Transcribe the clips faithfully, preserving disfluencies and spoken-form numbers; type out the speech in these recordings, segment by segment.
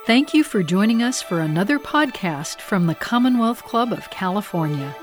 Thank you for joining us for another podcast from the Commonwealth Club of California.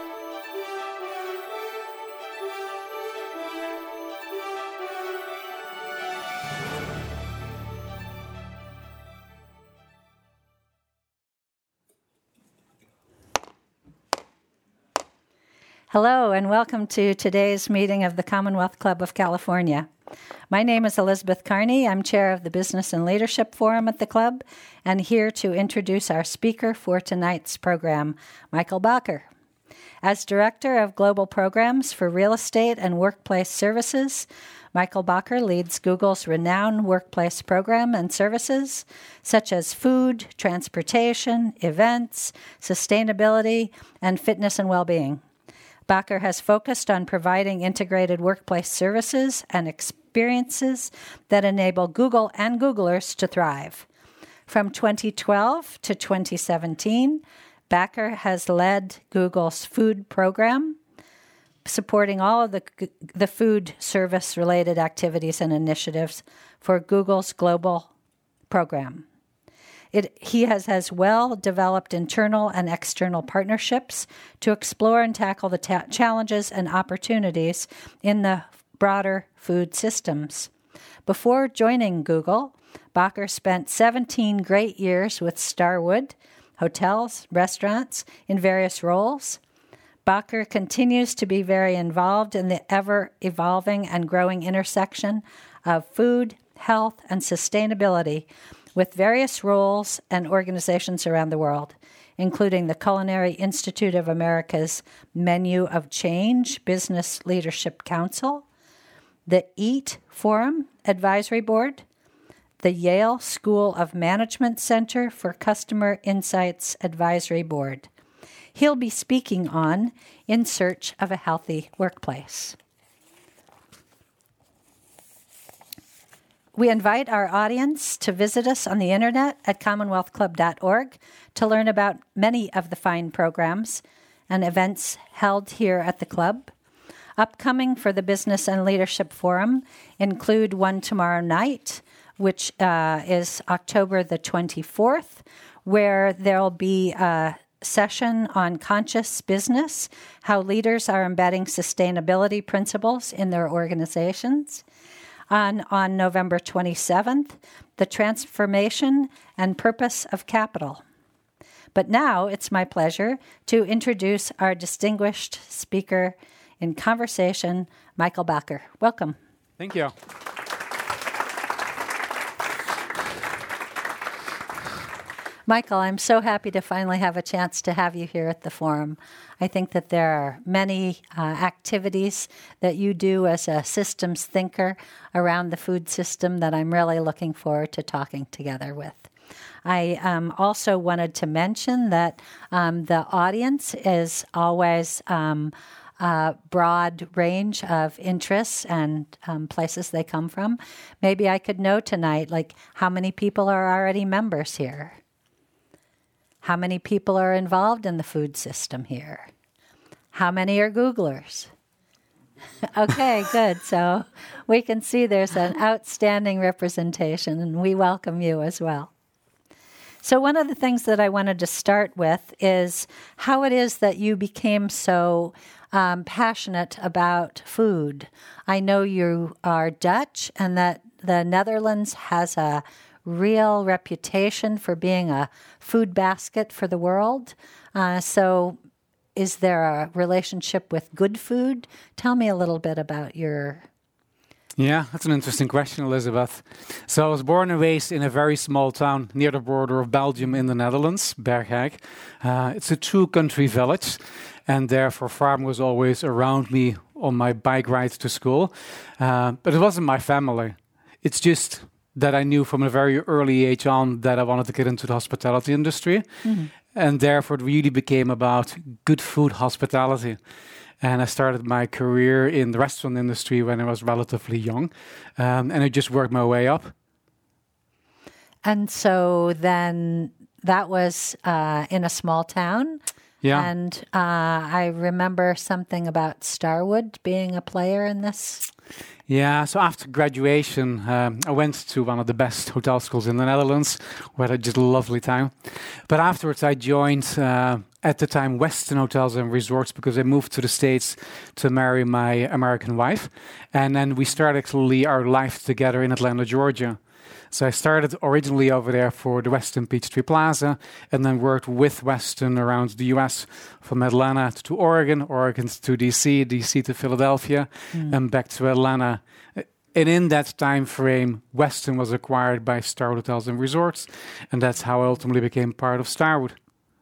Hello, and welcome to today's meeting of the Commonwealth Club of California. My name is Elizabeth Carney. I'm chair of the Business and Leadership Forum at the club, and here to introduce our speaker for tonight's program, Michael Bakker. As Director of Global Programs for Real Estate and Workplace Services, Michael Bakker leads Google's renowned workplace program and services, such as food, transportation, events, sustainability, and fitness and well-being. Bakker has focused on providing integrated workplace services and experiences that enable Google and Googlers to thrive. From twenty twelve to twenty seventeen, Bakker has led Google's food program, supporting all of the, the food service-related activities and initiatives for Google's global program. It, he has as well developed internal and external partnerships to explore and tackle the ta- challenges and opportunities in the broader food systems. Before joining Google, Bakker spent seventeen great years with Starwood, hotels, restaurants, in various roles. Bakker continues to be very involved in the ever-evolving and growing intersection of food, health, and sustainability, with various roles and organizations around the world, including the Culinary Institute of America's Menu of Change Business Leadership Council, the EAT Forum Advisory Board, the Yale School of Management Center for Customer Insights Advisory Board. He'll be speaking on In Search of a Healthy Workplace. We invite our audience to visit us on the internet at commonwealth club dot org to learn about many of the fine programs and events held here at the club. Upcoming for the Business and Leadership Forum include one tomorrow night, which uh, is October the twenty-fourth, where there'll be a session on conscious business, how leaders are embedding sustainability principles in their organizations. On, on November twenty-seventh, the transformation and purpose of capital. But now it's my pleasure to introduce our distinguished speaker in conversation, Michael Bakker. Welcome. Thank you. Michael, I'm so happy to finally have a chance to have you here at the forum. I think that there are many uh, activities that you do as a systems thinker around the food system that I'm really looking forward to talking together with. I um, also wanted to mention that um, the audience is always um, a broad range of interests and um, places they come from. Maybe I could know tonight, like, how many people are already members here? How many people are involved in the food system here? How many are Googlers? Okay, good. So we can see there's an outstanding representation, and we welcome you as well. So one of the things that I wanted to start with is how it is that you became so um, passionate about food. I know you are Dutch, and that the Netherlands has a real reputation for being a food basket for the world. Uh, so is there a relationship with good food? Tell me a little bit about your... Yeah, that's an interesting question, Elizabeth. So I was born and raised in a very small town near the border of Belgium in the Netherlands, Bergijk. Uh, it's a two-country village, and therefore farm was always around me on my bike rides to school. Uh, but it wasn't my family. It's just that I knew from a very early age on that I wanted to get into the hospitality industry. Mm-hmm. And therefore it really became about good food hospitality. And I started my career in the restaurant industry when I was relatively young. Um, and I just worked my way up. And so then that was uh, in a small town. Yeah. And uh, I remember something about Starwood being a player in this. Yeah, so after graduation, um, I went to one of the best hotel schools in the Netherlands, where I had just a lovely time. But afterwards, I joined, uh, at the time, Westin Hotels and Resorts, because I moved to the States to marry my American wife. And then we started actually our life together in Atlanta, Georgia. So I started originally over there for the Westin Peachtree Plaza, and then worked with Westin around the U S, from Atlanta to Oregon, Oregon to D C, D C to Philadelphia, mm. and back to Atlanta. And in that time frame, Westin was acquired by Starwood Hotels and Resorts, and that's how I ultimately became part of Starwood.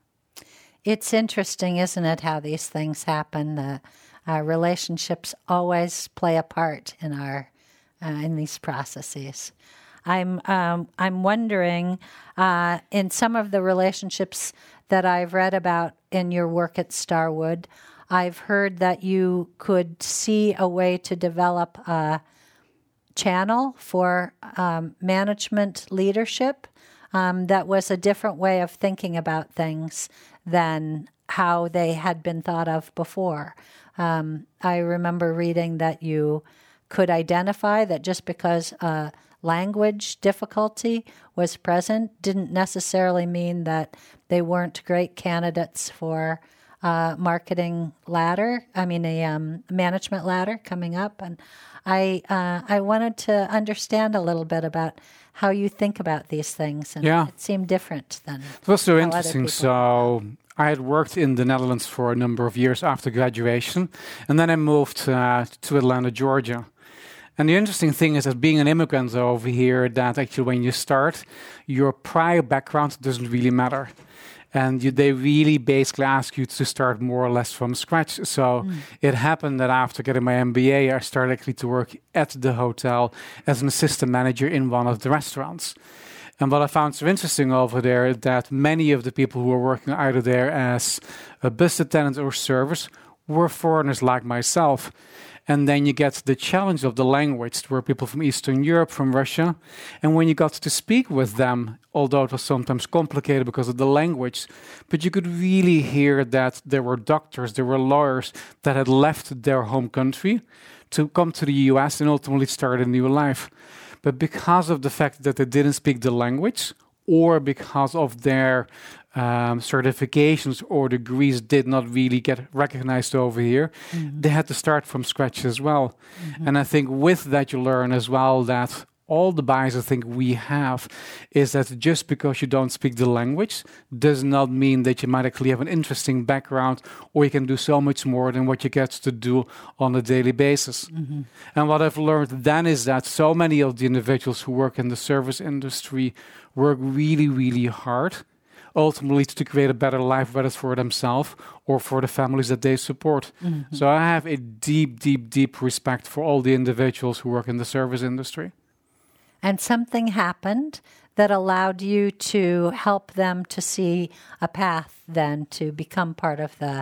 It's interesting, isn't it, how these things happen? Uh, our relationships always play a part in our uh, in these processes. I'm um, I'm wondering, uh, in some of the relationships that I've read about in your work at Starwood, I've heard that you could see a way to develop a channel for um, management leadership um, that was a different way of thinking about things than how they had been thought of before. Um, I remember reading that you could identify that just because uh, language difficulty was present didn't necessarily mean that they weren't great candidates for uh, marketing ladder, I mean a um, management ladder coming up. And I uh, I wanted to understand a little bit about how you think about these things. And yeah. It seemed different than It was so interesting. So I had worked in the Netherlands for a number of years after graduation, and then I moved uh, to Atlanta, Georgia. And the interesting thing is that being an immigrant over here, that actually when you start, your prior background doesn't really matter. And you, they really basically ask you to start more or less from scratch. So mm. it happened that after getting my M B A, I started actually to work at the hotel as an assistant manager in one of the restaurants. And what I found so interesting over there is that many of the people who were working either there as a bus attendant or servers were foreigners like myself. And then you get the challenge of the language. There were people from Eastern Europe, from Russia. And when you got to speak with them, although it was sometimes complicated because of the language, but you could really hear that there were doctors, there were lawyers that had left their home country to come to the U S and ultimately start a new life. But because of the fact that they didn't speak the language, or because of their um, certifications or degrees did not really get recognized over here, mm-hmm. they had to start from scratch as well. Mm-hmm. And I think with that you learn as well that all the bias I think we have is that just because you don't speak the language does not mean that you might actually have an interesting background or you can do so much more than what you get to do on a daily basis. Mm-hmm. And what I've learned then is that so many of the individuals who work in the service industry work really, really hard, ultimately to create a better life, whether it's for themselves or for the families that they support. Mm-hmm. So I have a deep, deep, deep respect for all the individuals who work in the service industry. And something happened that allowed you to help them to see a path then to become part of the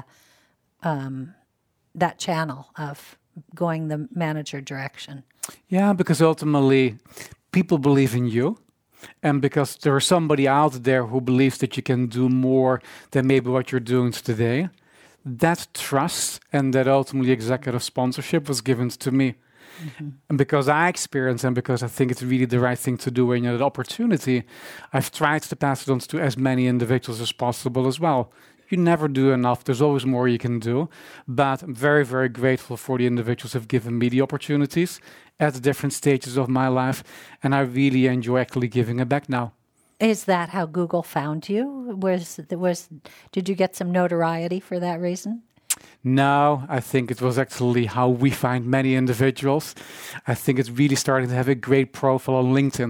um, that channel of going the manager direction. Yeah, because ultimately people believe in you. And because there is somebody out there who believes that you can do more than maybe what you're doing today, that trust and that ultimately executive sponsorship was given to me. Mm-hmm. And because I experience and because I think it's really the right thing to do when you have the opportunity, I've tried to pass it on to as many individuals as possible as well. You never do enough. There's always more you can do. But I'm very, very grateful for the individuals who have given me the opportunities at the different stages of my life. And I really enjoy actually giving it back now. Is that how Google found you? Was was did you get some notoriety for that reason? No, I think it was actually how we find many individuals. I think it's really starting to have a great profile on LinkedIn.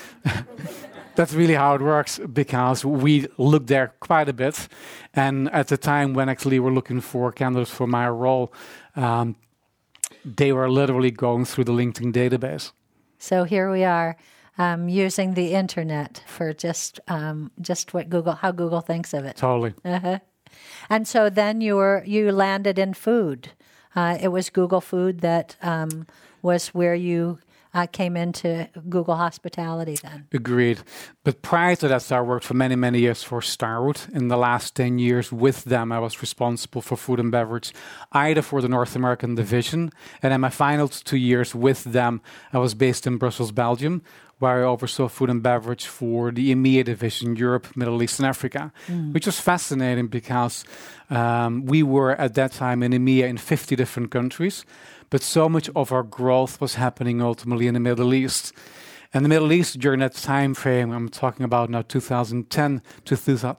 That's really how it works, because we look there quite a bit. And at the time when actually we're looking for candidates for my role, um, they were literally going through the LinkedIn database. So here we are um, using the internet for just um, just what Google, how Google thinks of it. Totally. Uh-huh. And so then you were you landed in food. Uh, it was Google Food that um, was where you uh, came into Google Hospitality then. Agreed. But prior to that, so I worked for many, many years for Starwood. In the last ten years with them, I was responsible for food and beverage, either for the North American division, and in my final two years with them, I was based in Brussels, Belgium, where I oversaw food and beverage for the EMEA division, Europe, Middle East, and Africa, mm. which was fascinating because um, we were at that time in EMEA in fifty different countries, but so much of our growth was happening ultimately in the Middle East. And the Middle East during that time frame, I'm talking about now two thousand ten to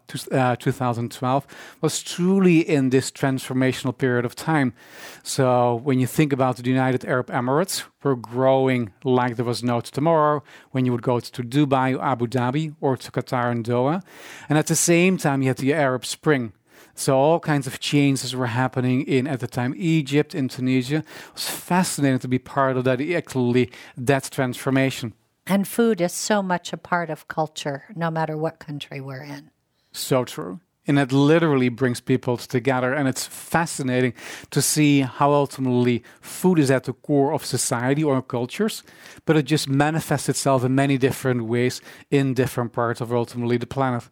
two thousand twelve, was truly in this transformational period of time. So when you think about the United Arab Emirates, we're growing like there was no tomorrow when you would go to Dubai, Abu Dhabi, or to Qatar and Doha. And at the same time, you had the Arab Spring. So all kinds of changes were happening in, at the time, Egypt, in Tunisia. It was fascinating to be part of that, actually, that transformation. And food is so much a part of culture, no matter what country we're in. So true. And it literally brings people together. And it's fascinating to see how ultimately food is at the core of society or cultures, but it just manifests itself in many different ways in different parts of ultimately the planet.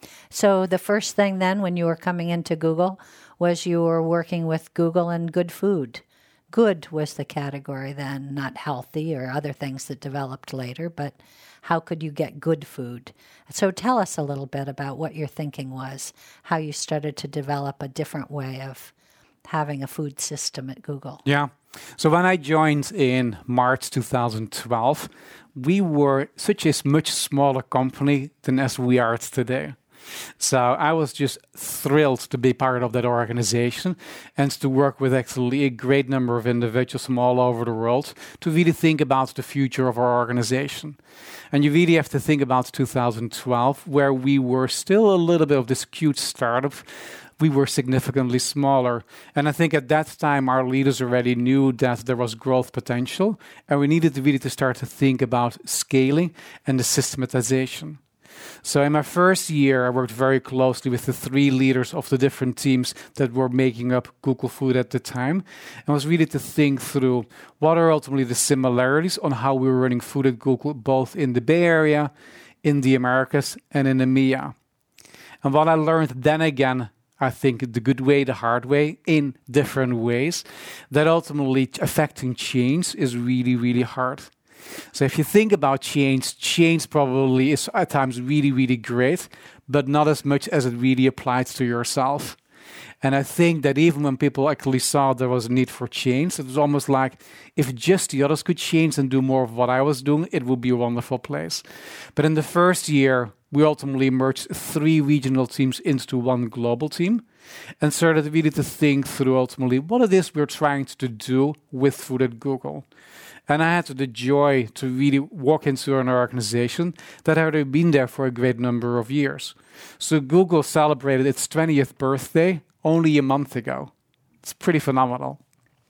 So the first thing then when you were coming into Google was you were working with Google and good food. Good was the category then, not healthy or other things that developed later, but how could you get good food? So tell us a little bit about what your thinking was, how you started to develop a different way of having a food system at Google. Yeah. So when I joined in March two thousand twelve, we were such a much smaller company than as we are today. So I was just thrilled to be part of that organization and to work with actually a great number of individuals from all over the world to really think about the future of our organization. And you really have to think about two thousand twelve, where we were still a little bit of this cute startup. We were significantly smaller. And I think at that time, our leaders already knew that there was growth potential, and we needed to really to start to think about scaling and the systematization. So in my first year, I worked very closely with the three leaders of the different teams that were making up Google Food at the time, and was really to think through what are ultimately the similarities on how we were running food at Google, both in the Bay Area, in the Americas, and in EMEA. And what I learned then again, I think the good way, the hard way, in different ways, that ultimately affecting change is really, really hard. So if you think about change, change probably is at times really, really great, but not as much as it really applies to yourself. And I think that even when people actually saw there was a need for change, it was almost like if just the others could change and do more of what I was doing, it would be a wonderful place. But in the first year, we ultimately merged three regional teams into one global team and started really to think through ultimately what it is we're trying to do with food at Google. And I had the joy to really walk into an organization that had already been there for a great number of years. So Google celebrated its twentieth birthday only a month ago. It's pretty phenomenal.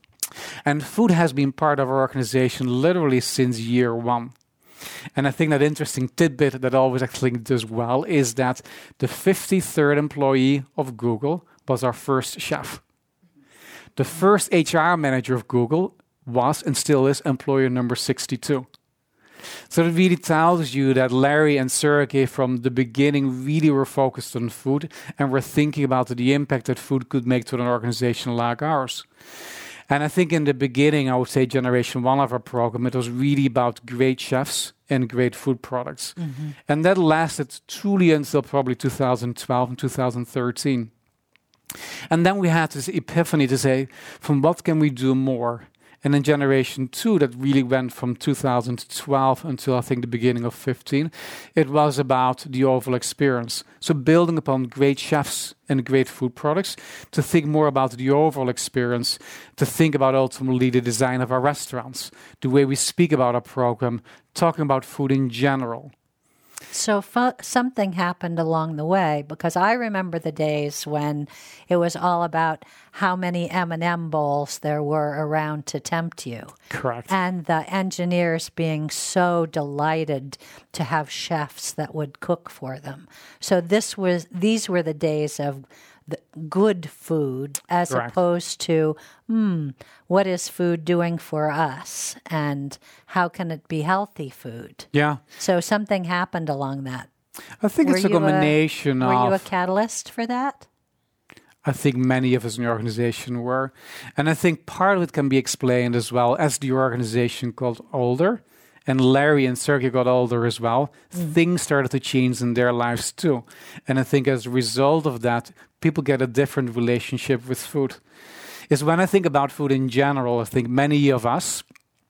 And food has been part of our organization literally since year one. And I think that interesting tidbit that always actually does well is that the fifty-third employee of Google was our first chef. The first H R manager of Google was and still is employer number sixty-two. So it really tells you that Larry and Sergey from the beginning really were focused on food and were thinking about the impact that food could make to an organization like ours. And I think in the beginning, I would say generation one of our program, it was really about great chefs and great food products. Mm-hmm. And that lasted truly until probably two thousand twelve and two thousand thirteen. And then we had this epiphany to say, from what can we do more? And in generation two, that really went from two thousand twelve until I think the beginning of fifteen, it was about the overall experience. So building upon great chefs and great food products, to think more about the overall experience, to think about ultimately the design of our restaurants, the way we speak about our program, talking about food in general. So fu- something happened along the way, because I remember the days when it was all about how many M and M bowls there were around to tempt you. Correct. And the engineers being so delighted to have chefs that would cook for them. So this was these were the days of the good food as Correct. opposed to, hmm, what is food doing for us and how can it be healthy food? Yeah. So something happened along that. I think Were it's a you a- combination Were of... you a catalyst for that? I think many of us in the organization were. And I think part of it can be explained as well as the organization got older. And Larry and Sergey got older as well. Mm. Things started to change in their lives too. And I think as a result of that, people get a different relationship with food. Is when I think about food in general, I think many of us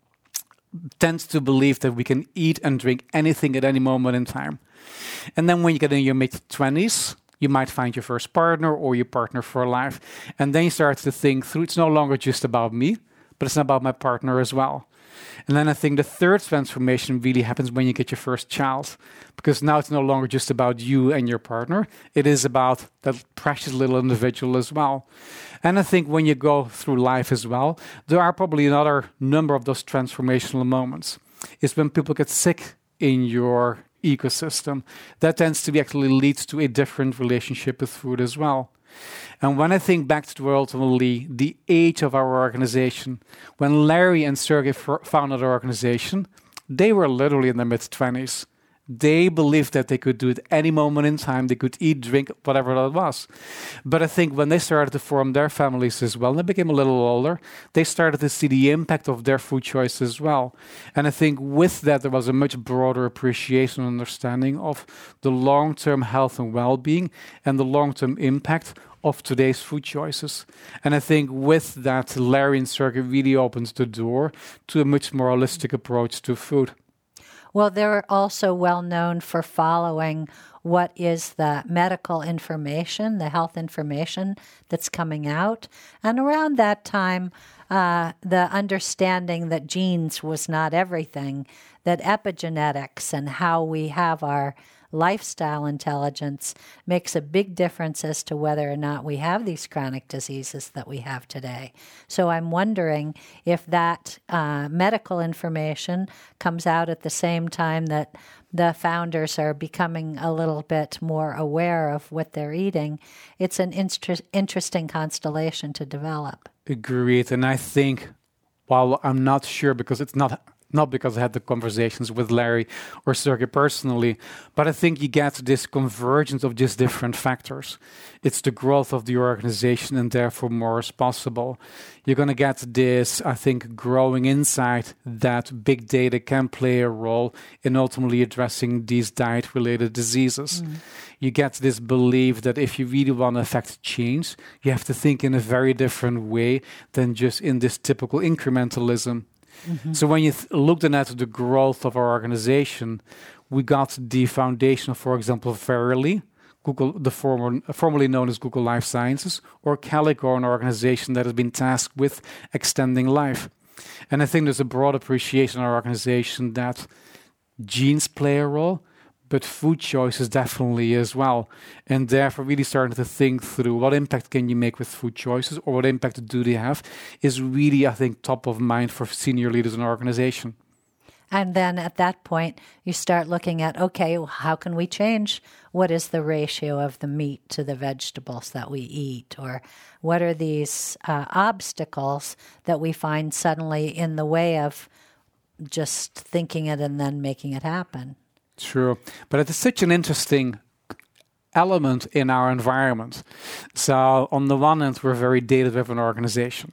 tend to believe that we can eat and drink anything at any moment in time. And then when you get in your mid-twenties, you might find your first partner or your partner for life. And then you start to think through, it's no longer just about me, but it's about my partner as well. And then I think the third transformation really happens when you get your first child. Because now it's no longer just about you and your partner. It is about that precious little individual as well. And I think when you go through life as well, there are probably another number of those transformational moments. It's when people get sick in your ecosystem. That tends to be actually leads to a different relationship with food as well. And when I think back to ultimately the age of our organization, when Larry and Sergey f- founded our organization, they were literally in their mid-twenties. They believed that they could do it any moment in time. They could eat, drink, whatever that was. But I think when they started to form their families as well, and they became a little older, they started to see the impact of their food choice as well. And I think with that, there was a much broader appreciation and understanding of the long-term health and well-being and the long-term impact of today's food choices. And I think with that, Larry and Sergey really opened the door to a much more holistic approach to food. Well, they're also well known for following what is the medical information, the health information that's coming out. And around that time, uh, the understanding that genes was not everything, that epigenetics and how we have our lifestyle intelligence makes a big difference as to whether or not we have these chronic diseases that we have today. So I'm wondering if that uh, medical information comes out at the same time that the founders are becoming a little bit more aware of what they're eating. It's an inter- interesting constellation to develop. Agreed. And I think, while I'm not sure, because it's not Not because I had the conversations with Larry or Sergey personally, but I think you get this convergence of just different factors. It's the growth of the organization and therefore more is possible. You're going to get this, I think, growing insight that big data can play a role in ultimately addressing these diet-related diseases. Mm. You get this belief that if you really want to affect change, you have to think in a very different way than just in this typical incrementalism. Mm-hmm. So when you th- looked at the growth of our organization, we got the foundation of, for example, Verily, Google, the former, formerly known as Google Life Sciences, or Calico, an organization that has been tasked with extending life. And I think there's a broad appreciation in our organization that genes play a role, but food choices definitely as well. And therefore really starting to think through what impact can you make with food choices or what impact do they have is really, I think, top of mind for senior leaders in our organization. And then at that point, you start looking at, okay, well, how can we change? What is the ratio of the meat to the vegetables that we eat? Or what are these uh, obstacles that we find suddenly in the way of just thinking it and then making it happen? True. But it is such an interesting element in our environment. So on the one hand, we're a very data-driven organization.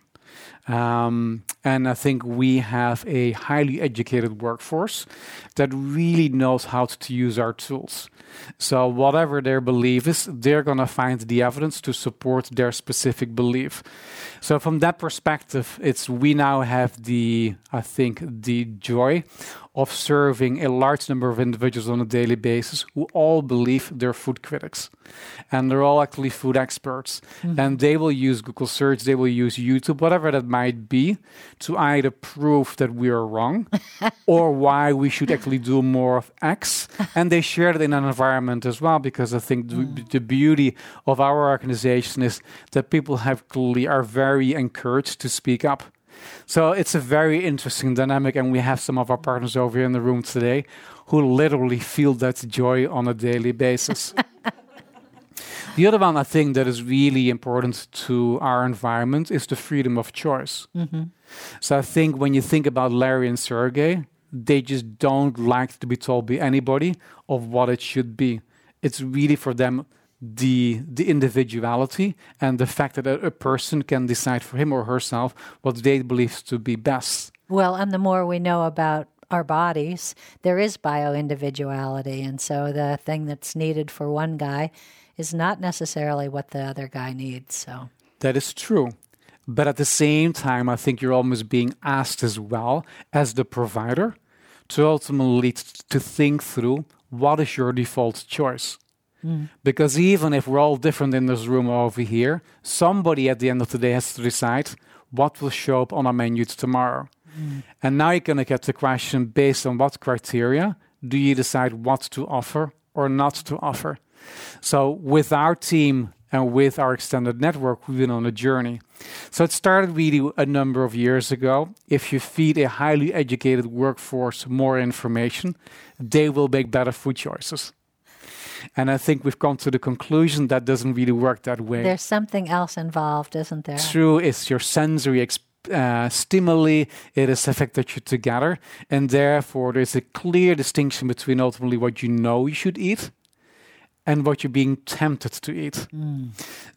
Um, and I think we have a highly educated workforce that really knows how to use our tools. So whatever their belief is, they're going to find the evidence to support their specific belief. So from that perspective, it's we now have the, I think, the joy of serving a large number of individuals on a daily basis who all believe they're food critics. And they're all actually food experts. Mm-hmm. And they will use Google search, they will use YouTube, whatever that might be, to either prove that we are wrong or why we should actually do more of X. And they share it in an environment as well, because I think mm. the, the beauty of our organization is that people have clearly are very encouraged to speak up. So it's a very interesting dynamic, and we have some of our partners over here in the room today who literally feel that joy on a daily basis. The other one I think that is really important to our environment is the freedom of choice. Mm-hmm. So I think when you think about Larry and Sergey, they just don't like to be told by anybody of what it should be. It's really for them the the individuality and the fact that a, a person can decide for him or herself what they believe to be best. Well, and the more we know about our bodies, there is bio-individuality. And so the thing that's needed for one guy is not necessarily what the other guy needs. So that is true. But at the same time, I think you're almost being asked as well as the provider to ultimately t- to think through what is your default choice. Mm. Because even if we're all different in this room over here, somebody at the end of the day has to decide what will show up on our menu tomorrow. Mm. And now you're going to get the question, based on what criteria do you decide what to offer or not to offer? So with our team and with our extended network, we've been on a journey. So it started really a number of years ago. If you feed a highly educated workforce more information, they will make better food choices. And I think we've come to the conclusion that doesn't really work that way. There's something else involved, isn't there? True, it's your sensory experience. Uh, stimuli, it is the fact that you're together, and therefore there's a clear distinction between ultimately what you know you should eat and what you're being tempted to eat. Mm.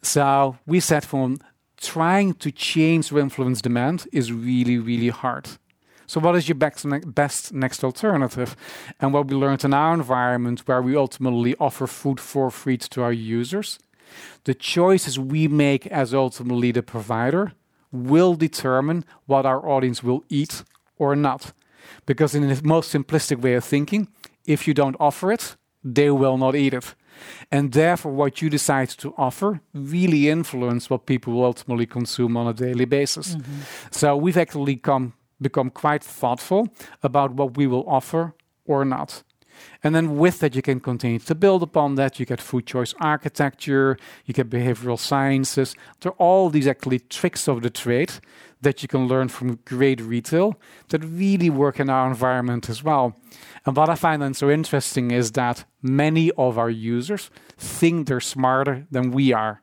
So we said from trying to change or influence demand is really, really hard. So what is your best, ne- best next alternative? And what we learned in our environment, where we ultimately offer food for free to our users, the choices we make as ultimately the provider will determine what our audience will eat or not. Because in the most simplistic way of thinking, if you don't offer it, they will not eat it. And therefore, what you decide to offer really influences what people will ultimately consume on a daily basis. Mm-hmm. So we've actually come, become quite thoughtful about what we will offer or not. And then with that, you can continue to build upon that. You get food choice architecture, you get behavioral sciences. There are all these actually tricks of the trade that you can learn from great retail that really work in our environment as well. And what I find then so interesting is that many of our users think they're smarter than we are.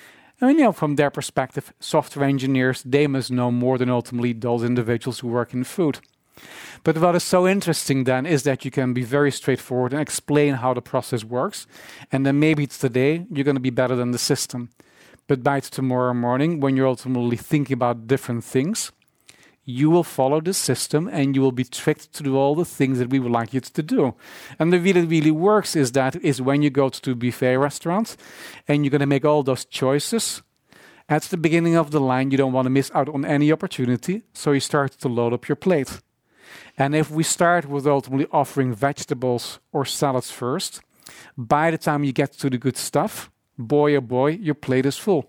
I mean, you know, from their perspective, software engineers, they must know more than ultimately those individuals who work in food. But what is so interesting then is that you can be very straightforward and explain how the process works. And then maybe it's today, you're going to be better than the system. But by tomorrow morning, when you're ultimately thinking about different things, you will follow the system and you will be tricked to do all the things that we would like you to do. And the way it really works is that is when you go to a buffet restaurant and you're going to make all those choices. At the beginning of the line, you don't want to miss out on any opportunity, so you start to load up your plate. And if we start with ultimately offering vegetables or salads first, by the time you get to the good stuff, boy oh boy, your plate is full.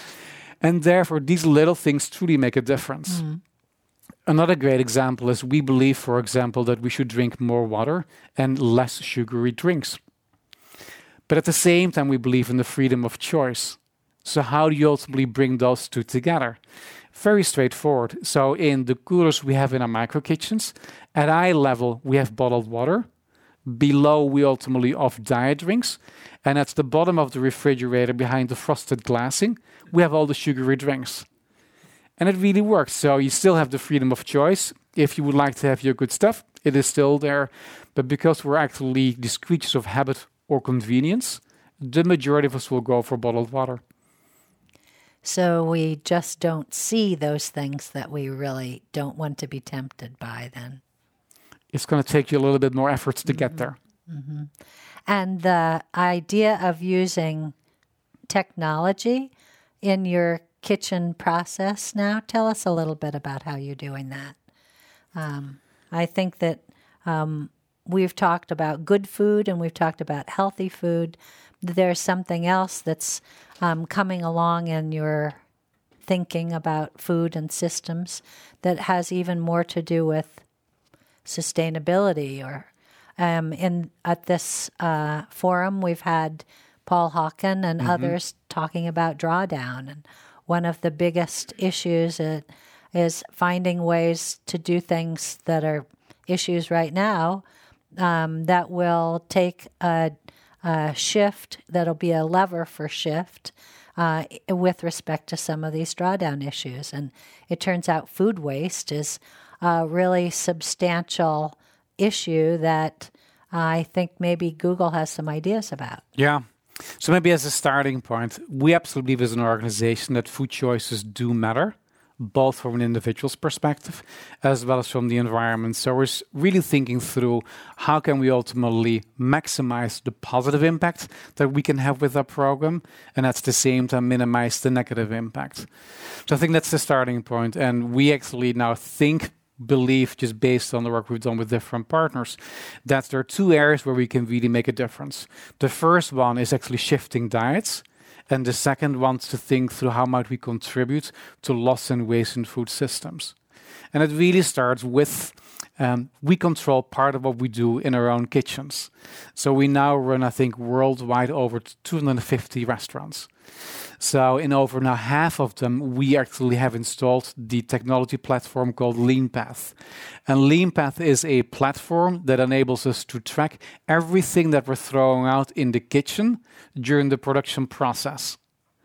And therefore, these little things truly make a difference. Mm. Another great example is we believe, for example, that we should drink more water and less sugary drinks. But at the same time, we believe in the freedom of choice. So how do you ultimately bring those two together? Very straightforward. So in the coolers we have in our micro kitchens, at eye level we have bottled water. Below we ultimately offer diet drinks. And at the bottom of the refrigerator behind the frosted glassing, we have all the sugary drinks. And it really works. So you still have the freedom of choice. If you would like to have your good stuff, it is still there. But because we're actually these creatures of habit or convenience, the majority of us will go for bottled water. So we just don't see those things that we really don't want to be tempted by then. It's going to take you a little bit more efforts to mm-hmm. get there. Mm-hmm. And the idea of using technology in your kitchen process now, tell us a little bit about how you're doing that. Um, I think that um, we've talked about good food and we've talked about healthy food. There's something else that's um, coming along in your thinking about food and systems that has even more to do with sustainability. Or um, in at this uh, forum, we've had Paul Hawken and mm-hmm. others talking about drawdown. And one of the biggest issues is, is finding ways to do things that are issues right now um, that will take a uh, shift that'll be a lever for shift uh, with respect to some of these drawdown issues. And it turns out food waste is a really substantial issue that I think maybe Google has some ideas about. Yeah. So maybe as a starting point, we absolutely believe as an organization that food choices do matter, both from an individual's perspective as well as from the environment. So we're really thinking through how can we ultimately maximize the positive impact that we can have with our program, and at the same time minimize the negative impact. So I think that's the starting point. And we actually now think believe, just based on the work we've done with different partners, that there are two areas where we can really make a difference. The first one is actually shifting diets, and the second one is to think through how might we contribute to loss and waste in food systems. And it really starts with um, we control part of what we do in our own kitchens. So we now run, I think, worldwide over two hundred fifty restaurants. So in over now half of them, we actually have installed the technology platform called LeanPath. And LeanPath is a platform that enables us to track everything that we're throwing out in the kitchen during the production process.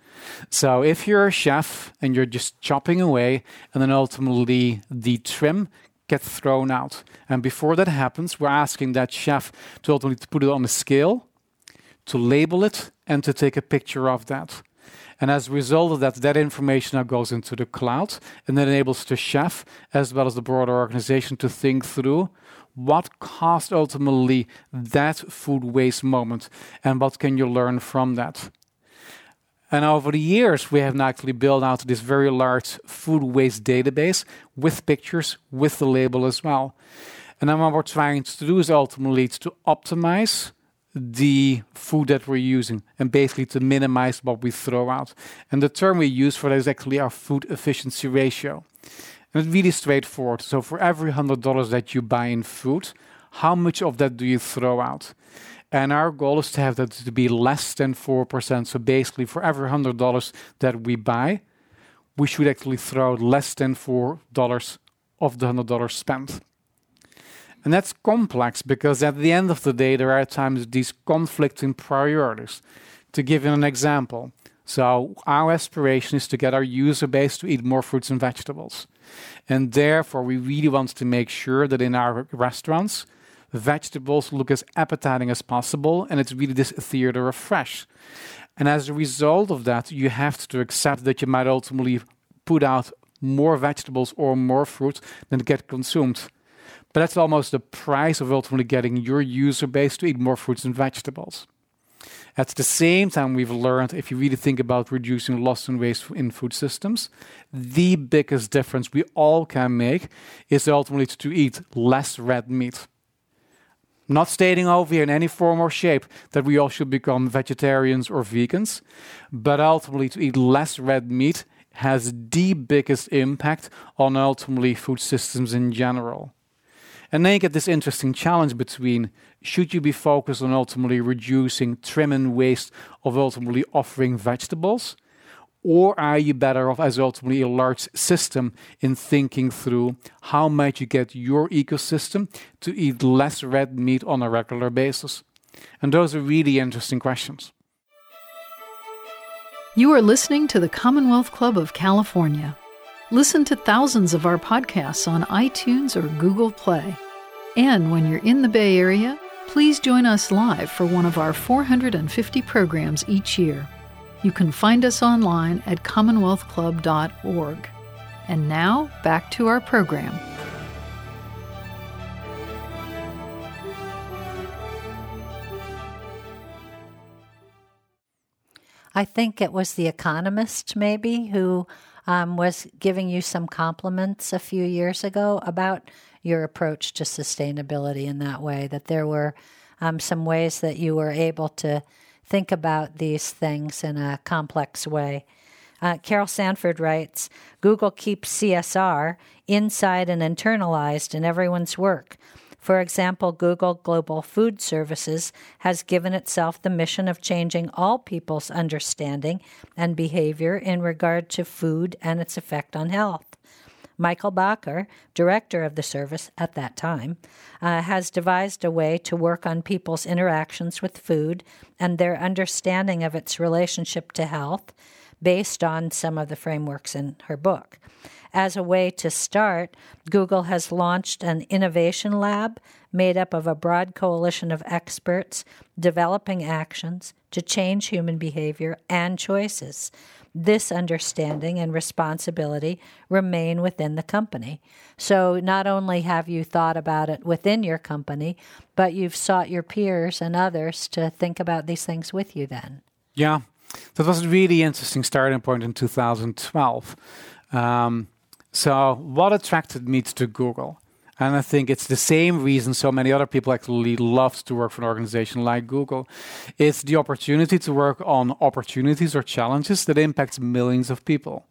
So if you're a chef and you're just chopping away, and then ultimately the trim gets thrown out. And before that happens, we're asking that chef to ultimately put it on a scale, to label it, and to take a picture of that. And as a result of that, that information now goes into the cloud, and that enables the chef, as well as the broader organization, to think through what caused ultimately that food waste moment, and what can you learn from that. And over the years, we have now actually built out this very large food waste database with pictures, with the label as well. And then what we're trying to do is ultimately to optimize the food that we're using and basically to minimize what we throw out. And the term we use for that is actually our food efficiency ratio. And it's really straightforward. So for every one hundred dollars that you buy in food, how much of that do you throw out? And our goal is to have that to be less than four percent. So basically for every one hundred dollars that we buy, we should actually throw out less than four dollars of the one hundred dollars spent. And that's complex because at the end of the day, there are at times these conflicting priorities. To give you an example, so our aspiration is to get our user base to eat more fruits and vegetables. And therefore, we really want to make sure that in our restaurants, vegetables look as appetizing as possible, and it's really this theater of fresh. And as a result of that, you have to accept that you might ultimately put out more vegetables or more fruit than get consumed. But that's almost the price of ultimately getting your user base to eat more fruits and vegetables. At the same time, we've learned, if you really think about reducing loss and waste in food systems, the biggest difference we all can make is ultimately to eat less red meat. I'm not stating over here in any form or shape that we all should become vegetarians or vegans, but ultimately to eat less red meat has the biggest impact on ultimately food systems in general. And then you get this interesting challenge between, should you be focused on ultimately reducing trim and waste of ultimately offering vegetables, or are you better off as ultimately a large system in thinking through how might you get your ecosystem to eat less red meat on a regular basis? And those are really interesting questions. You are listening to the Commonwealth Club of California. Listen to thousands of our podcasts on iTunes or Google Play. And when you're in the Bay Area, please join us live for one of our four hundred fifty programs each year. You can find us online at commonwealth club dot org. And now, back to our program. I think it was The Economist, maybe, who um, was giving you some compliments a few years ago about your approach to sustainability in that way, that there were um, some ways that you were able to think about these things in a complex way. Uh, Carol Sanford writes, Google keeps C S R inside and internalized in everyone's work. For example, Google Global Food Services has given itself the mission of changing all people's understanding and behavior in regard to food and its effect on health. Michael Bacher, director of the service at that time, uh, has devised a way to work on people's interactions with food and their understanding of its relationship to health based on some of the frameworks in her book. As a way to start, Google has launched an innovation lab made up of a broad coalition of experts developing actions to change human behavior and choices. This understanding and responsibility remain within the company. So not only have you thought about it within your company, but you've sought your peers and others to think about these things with you then. Yeah, that was a really interesting starting point in two thousand twelve. Um, so what attracted me to Google? And I think it's the same reason so many other people actually love to work for an organization like Google. It's the opportunity to work on opportunities or challenges that impact millions of people.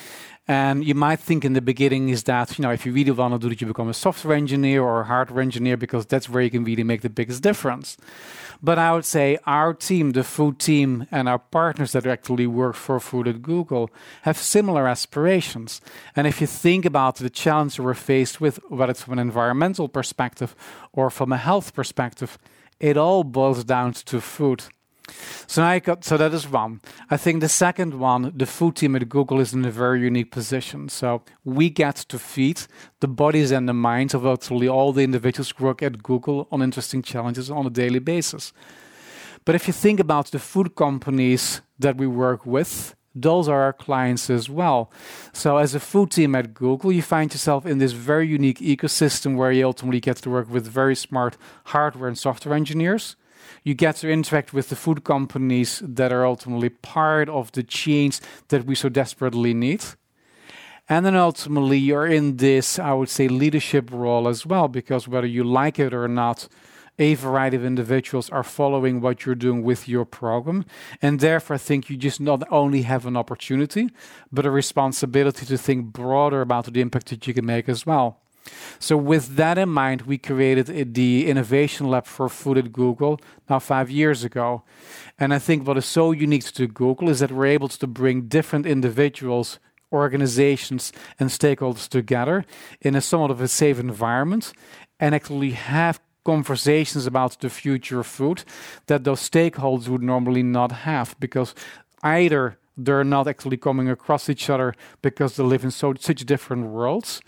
And you might think in the beginning is that, you know, if you really want to do it, you become a software engineer or a hardware engineer because that's where you can really make the biggest difference. But I would say our team, the food team, and our partners that actually work for food at Google have similar aspirations. And if you think about the challenge we're faced with, whether it's from an environmental perspective or from a health perspective, it all boils down to food. So I got, so that is one. I think the second one, the food team at Google is in a very unique position. So we get to feed the bodies and the minds of actually all the individuals who work at Google on interesting challenges on a daily basis. But if you think about the food companies that we work with, those are our clients as well. So as a food team at Google, you find yourself in this very unique ecosystem where you ultimately get to work with very smart hardware and software engineers. You get to interact with the food companies that are ultimately part of the change that we so desperately need. And then ultimately you're in this, I would say, leadership role as well, because whether you like it or not, a variety of individuals are following what you're doing with your program. And therefore, I think you just not only have an opportunity, but a responsibility to think broader about the impact that you can make as well. So with that in mind, we created the Innovation Lab for Food at Google now five years ago. And I think what is so unique to Google is that we're able to bring different individuals, organizations, and stakeholders together in a somewhat of a safe environment and actually have conversations about the future of food that those stakeholders would normally not have, because either they're not actually coming across each other because they live in so such different worlds,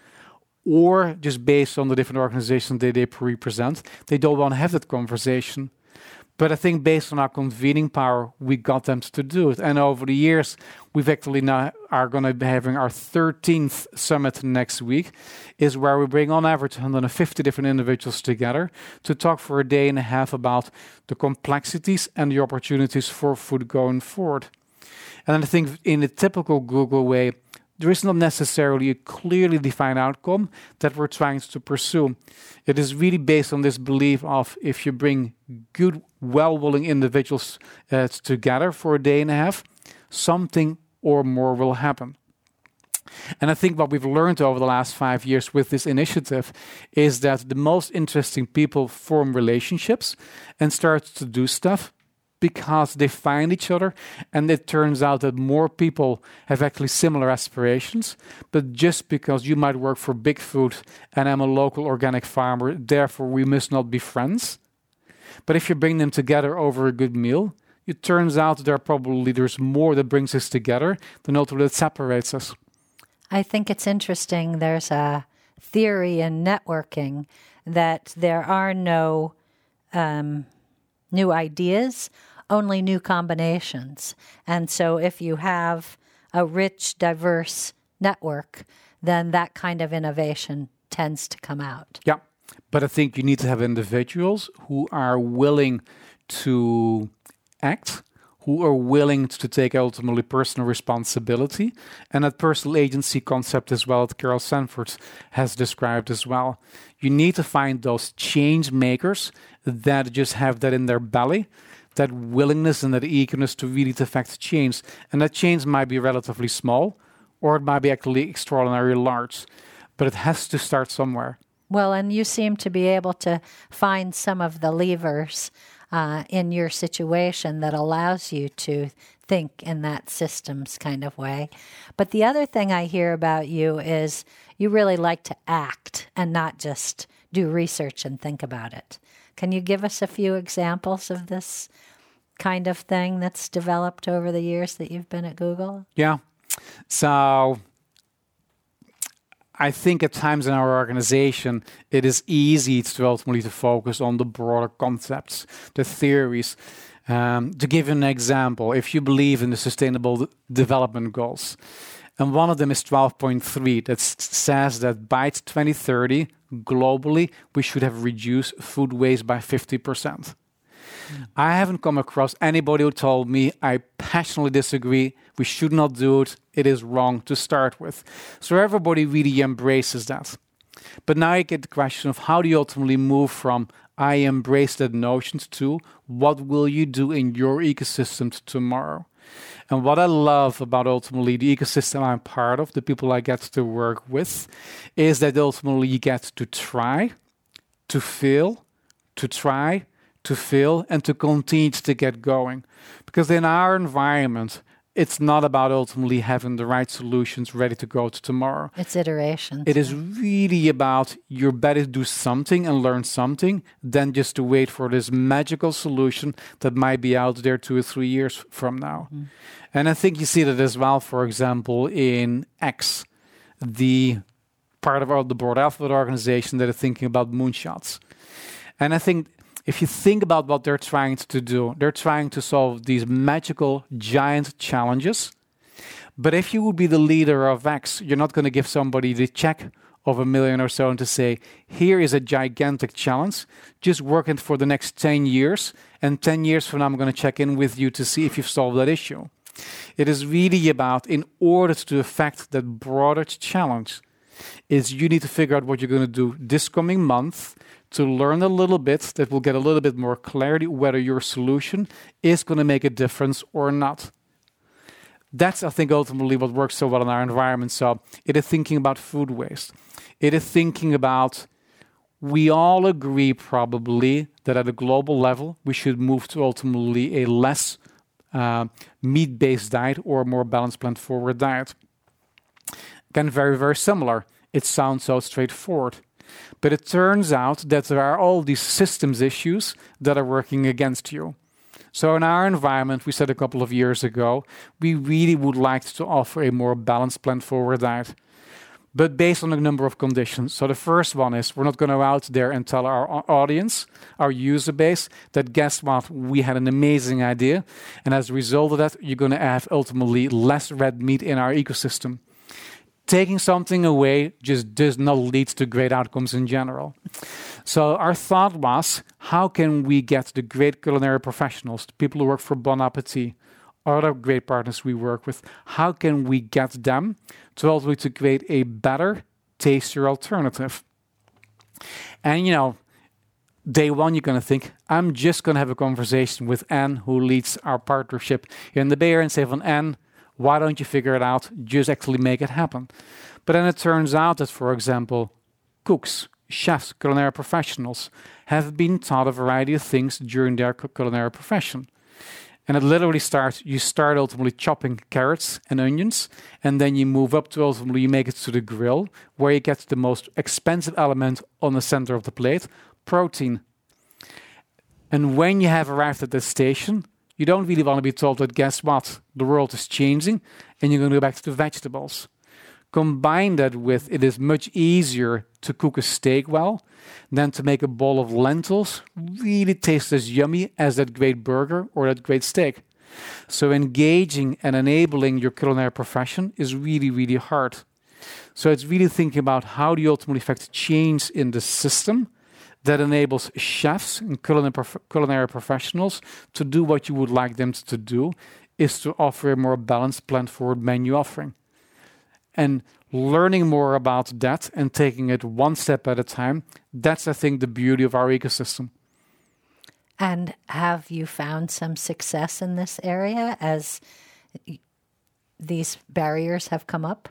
or just based on the different organizations that they represent, they don't want to have that conversation. But I think based on our convening power, we got them to do it. And over the years, we've actually now are going to be having our thirteenth summit next week, is where we bring on average one hundred fifty different individuals together to talk for a day and a half about the complexities and the opportunities for food going forward. And I think in a typical Google way, there is not necessarily a clearly defined outcome that we're trying to pursue. It is really based on this belief of if you bring good, well-willing individuals uh, together for a day and a half, something or more will happen. And I think what we've learned over the last five years with this initiative is that the most interesting people form relationships and start to do stuff because they find each other, and it turns out that more people have actually similar aspirations. But just because you might work for Big Food and I'm a local organic farmer, therefore we must not be friends. But if you bring them together over a good meal, it turns out there are probably there's more that brings us together than ultimately that separates us. I think it's interesting. There's a theory in networking that there are no um, new ideas, only new combinations. And so if you have a rich, diverse network, then that kind of innovation tends to come out. Yeah, but I think you need to have individuals who are willing to act, who are willing to take ultimately personal responsibility, and that personal agency concept as well that Carol Sanford has described as well. You need to find those change makers that just have that in their belly, that willingness and that eagerness to really affect change. And that change might be relatively small, or it might be actually extraordinarily large, but it has to start somewhere. Well, and you seem to be able to find some of the levers uh, in your situation that allows you to think in that systems kind of way. But the other thing I hear about you is you really like to act and not just do research and think about it. Can you give us a few examples of this kind of thing that's developed over the years that you've been at Google? Yeah. So I think at times in our organization, it is easy to ultimately to focus on the broader concepts, the theories. Um, to give you an example, if you believe in the Sustainable Development Goals, and one of them is twelve point three that s- says that by twenty thirty, globally, we should have reduced food waste by fifty percent. Mm. I haven't come across anybody who told me, I passionately disagree, we should not do it, it is wrong to start with. So everybody really embraces that. But now you get the question of how do you ultimately move from I embrace that notion to what will you do in your ecosystem t- tomorrow? And what I love about ultimately the ecosystem I'm part of, the people I get to work with, is that ultimately you get to try, to fail, to try, to fail, and to continue to get going. Because in our environment, it's not about ultimately having the right solutions ready to go to tomorrow. It's iterations. It is really about you're better to do something and learn something than just to wait for this magical solution that might be out there two or three years from now. Mm. And I think you see that as well, for example, in X, the part of our, the broad alphabet organization that are thinking about moonshots. And I think if you think about what they're trying to do, they're trying to solve these magical, giant challenges. But if you would be the leader of X, you're not going to give somebody the check of a million or so and to say, here is a gigantic challenge, just work it for the next ten years, and ten years from now I'm going to check in with you to see if you've solved that issue. It is really about, in order to affect that broader challenge, is you need to figure out what you're going to do this coming month, to learn a little bit, that will get a little bit more clarity whether your solution is going to make a difference or not. That's, I think, ultimately what works so well in our environment. So it is thinking about food waste. It is thinking about, we all agree probably that at a global level, we should move to ultimately a less uh, meat-based diet or a more balanced plant-forward diet. Again, very, very similar. It sounds so straightforward. But it turns out that there are all these systems issues that are working against you. So in our environment, we said a couple of years ago, we really would like to offer a more balanced plant-forward diet, but based on a number of conditions. So the first one is we're not going to go out there and tell our audience, our user base, that guess what, we had an amazing idea. And as a result of that, you're going to have ultimately less red meat in our ecosystem. Taking something away just does not lead to great outcomes in general. So our thought was, how can we get the great culinary professionals, the people who work for Bon Appetit, other great partners we work with, how can we get them to ultimately to create a better, tastier alternative? And, you know, day one, you're going to think, I'm just going to have a conversation with Anne, who leads our partnership here in the Bay Area, and say, "Van Anne, why don't you figure it out? Just actually make it happen." But then it turns out that, for example, cooks, chefs, culinary professionals have been taught a variety of things during their culinary profession. And it literally starts, you start ultimately chopping carrots and onions, and then you move up to ultimately you make it to the grill, where you get the most expensive element on the center of the plate, protein. And when you have arrived at this station, you don't really want to be told that, guess what, the world is changing, and you're going to go back to the vegetables. Combine that with, it is much easier to cook a steak well than to make a bowl of lentils really taste as yummy as that great burger or that great steak. So engaging and enabling your culinary profession is really, really hard. So it's really thinking about how do you ultimately affect change in the system that enables chefs and culinary, prof- culinary professionals to do what you would like them to do, is to offer a more balanced plant-forward menu offering. And learning more about that and taking it one step at a time, that's, I think, the beauty of our ecosystem. And have you found some success in this area as these barriers have come up?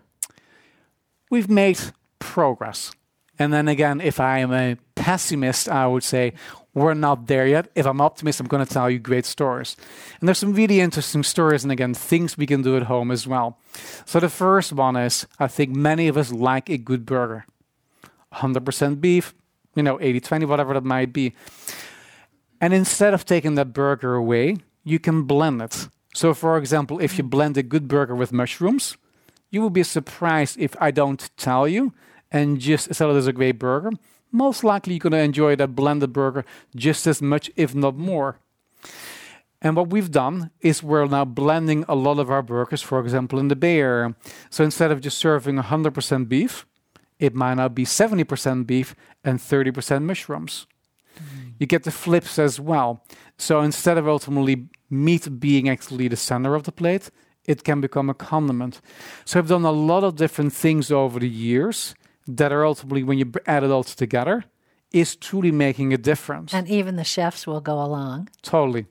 We've made progress. And then again, if I am a pessimist, I would say we're not there yet. If I'm optimist, I'm going to tell you great stories. And there's some really interesting stories, and again, things we can do at home as well. So the first one is, I think many of us like a good burger. one hundred percent beef, you know, eighty twenty, whatever that might be. And instead of taking that burger away, you can blend it. So for example, if you blend a good burger with mushrooms, you will be surprised if I don't tell you and just sell it as a great burger. Most likely you're going to enjoy that blended burger just as much, if not more. And what we've done is we're now blending a lot of our burgers, for example, in the Bay Area. So instead of just serving one hundred percent beef, it might now be seventy percent beef and thirty percent mushrooms. Mm. You get the flips as well. So instead of ultimately meat being actually the center of the plate, it can become a condiment. So I've done a lot of different things over the years that are ultimately, when you add it all together, is truly making a difference. And even the chefs will go along. Totally.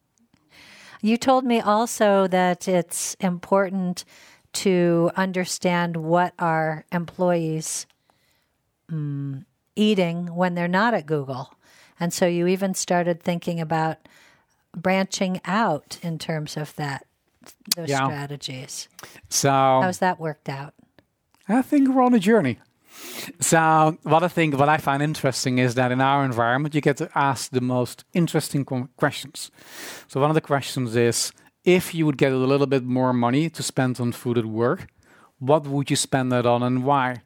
You told me also that it's important to understand what our employees um, eating when they're not at Google. And so you even started thinking about branching out in terms of that, those yeah. strategies. So how's that worked out? I think we're on a journey. So what I think, what I find interesting is that in our environment, you get to ask the most interesting questions. So one of the questions is, if you would get a little bit more money to spend on food at work, what would you spend that on and why?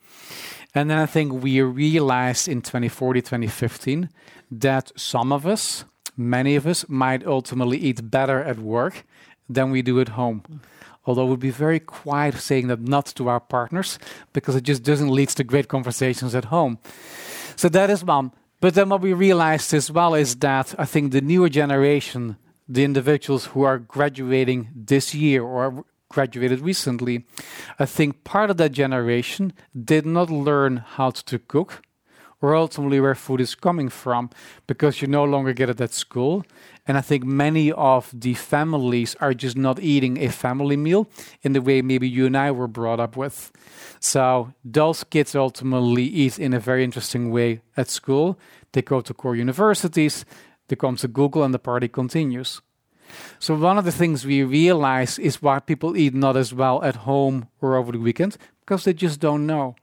And then I think we realized in twenty fourteen, twenty fifteen that some of us, many of us, might ultimately eat better at work than we do at home. Mm. Although we'd be very quiet saying that not to our partners, because it just doesn't lead to great conversations at home. So that is one. But then what we realized as well is that I think the newer generation, the individuals who are graduating this year or graduated recently, I think part of that generation did not learn how to cook, or ultimately where food is coming from, because you no longer get it at school. And I think many of the families are just not eating a family meal in the way maybe you and I were brought up with. So those kids ultimately eat in a very interesting way at school. They go to core universities, they come to Google, and the party continues. So one of the things we realize is why people eat not as well at home or over the weekend, because they just don't know.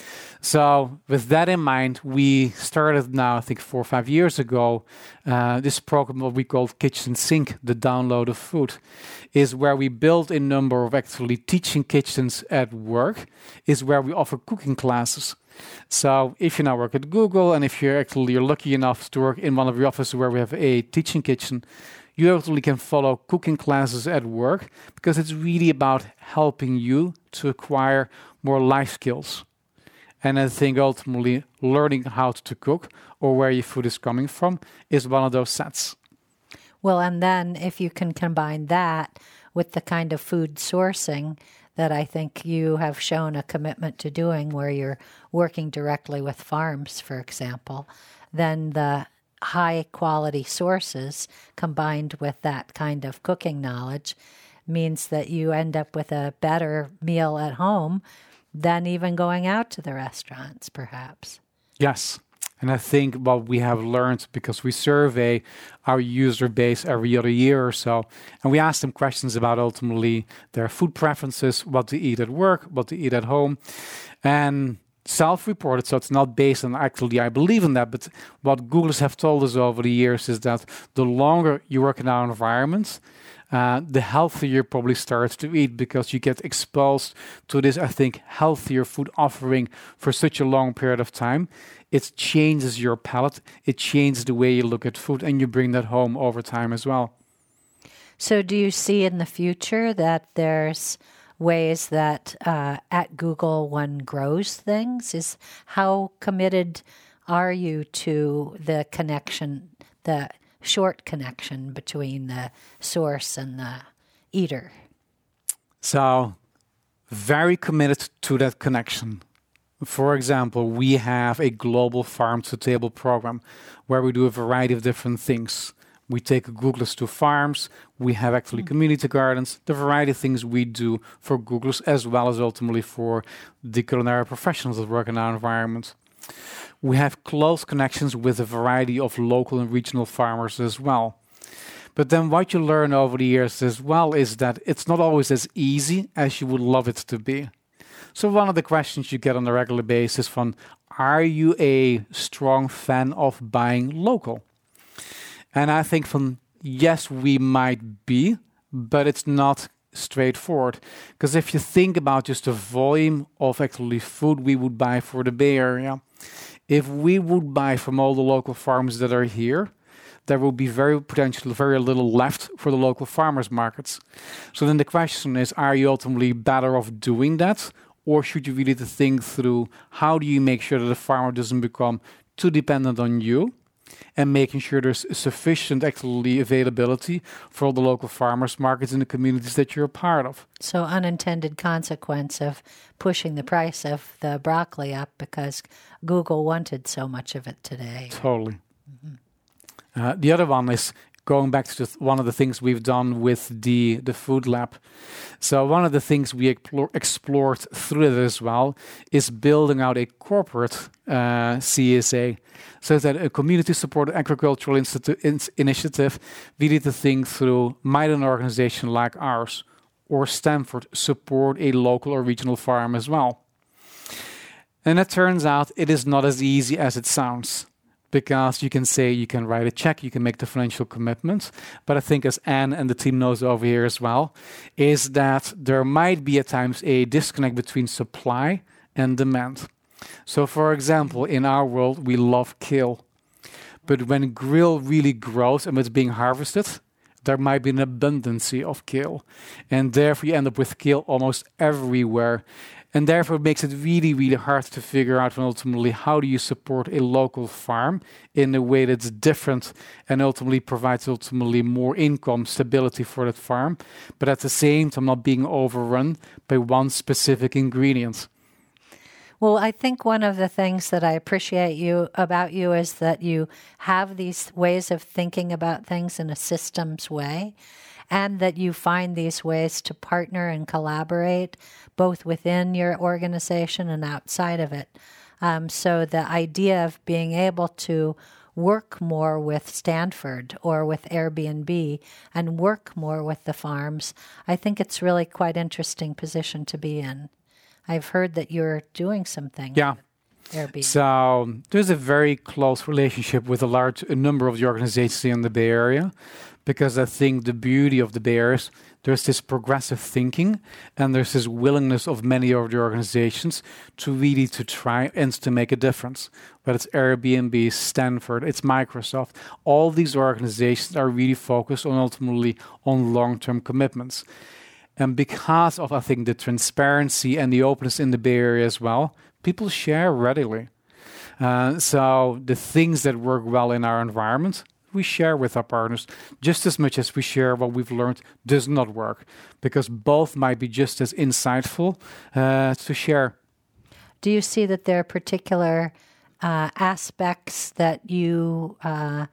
So with that in mind, we started now, I think four or five years ago, uh, this program, what we call Kitchen Sink, the download of food, is where we build a number of actually teaching kitchens at work, is where we offer cooking classes. So if you now work at Google, and if you're actually you're lucky enough to work in one of the offices where we have a teaching kitchen, you actually can follow cooking classes at work, because it's really about helping you to acquire more life skills. And I think ultimately learning how to cook or where your food is coming from is one of those sets. Well, and then if you can combine that with the kind of food sourcing that I think you have shown a commitment to doing, where you're working directly with farms, for example, then the high quality sources combined with that kind of cooking knowledge means that you end up with a better meal at home than even going out to the restaurants, perhaps. Yes. And I think what we have learned, because we survey our user base every other year or so, and we ask them questions about ultimately their food preferences, what to eat at work, what to eat at home, and self-reported, so it's not based on actually I believe in that, but what Googlers have told us over the years is that the longer you work in our environments, Uh, the healthier probably starts to eat, because you get exposed to this, I think, healthier food offering for such a long period of time. It changes your palate. It changes the way you look at food, and you bring that home over time as well. So do you see in the future that there's ways that uh, at Google one grows things? Is how committed are you to the connection, the short connection between the source and the eater? So, very committed to that connection. For example, we have a global farm-to-table program where we do a variety of different things. We take Googlers to farms, we have actually mm. community gardens, the variety of things we do for Googlers, as well as ultimately for the culinary professionals that work in our environment. We have close connections with a variety of local and regional farmers as well. But then what you learn over the years as well is that it's not always as easy as you would love it to be. So one of the questions you get on a regular basis from, are you a strong fan of buying local? And I think from, yes, we might be, but it's not straightforward. Because if you think about just the volume of actually food we would buy for the Bay Area, if we would buy from all the local farms that are here, there will be very potentially very little left for the local farmers markets. So then the question is, are you ultimately better off doing that? Or should you really think through how do you make sure that the farmer doesn't become too dependent on you, and making sure there's sufficient actually availability for all the local farmers markets in the communities that you're a part of. So unintended consequence of pushing the price of the broccoli up because Google wanted so much of it today. Totally. Mm-hmm. Uh, the other one is going back to the, one of the things we've done with the, the food lab. So one of the things we explore, explored through it as well is building out a corporate uh, C S A. So that a community-supported agricultural institu- in- initiative, we need to think through, might an organization like ours or Stanford support a local or regional farm as well? And it turns out it is not as easy as it sounds. Because you can say you can write a check, you can make the financial commitments. But I think as Anne and the team knows over here as well, is that there might be at times a disconnect between supply and demand. So for example, in our world, we love kale. But when krill really grows and it's being harvested, there might be an abundance of kale. And therefore you end up with kale almost everywhere. And therefore it makes it really, really hard to figure out ultimately how do you support a local farm in a way that's different and ultimately provides ultimately more income stability for that farm, but at the same time not being overrun by one specific ingredient. Well, I think one of the things that I appreciate you about you is that you have these ways of thinking about things in a systems way, and that you find these ways to partner and collaborate both within your organization and outside of it. Um, so the idea of being able to work more with Stanford or with Airbnb and work more with the farms, I think it's really quite interesting position to be in. I've heard that you're doing something. Yeah. Airbnb. So there's a very close relationship with a large a number of the organizations in the Bay Area, because I think the beauty of the Bay Area is there's this progressive thinking and there's this willingness of many of the organizations to really to try and to make a difference. Whether it's Airbnb, Stanford, it's Microsoft, all these organizations are really focused on ultimately on long-term commitments. And because of, I think, the transparency and the openness in the Bay Area as well, people share readily. Uh, so the things that work well in our environment, we share with our partners just as much as we share what we've learned does not work, because both might be just as insightful uh, to share. Do you see that there are particular uh, aspects that you uh,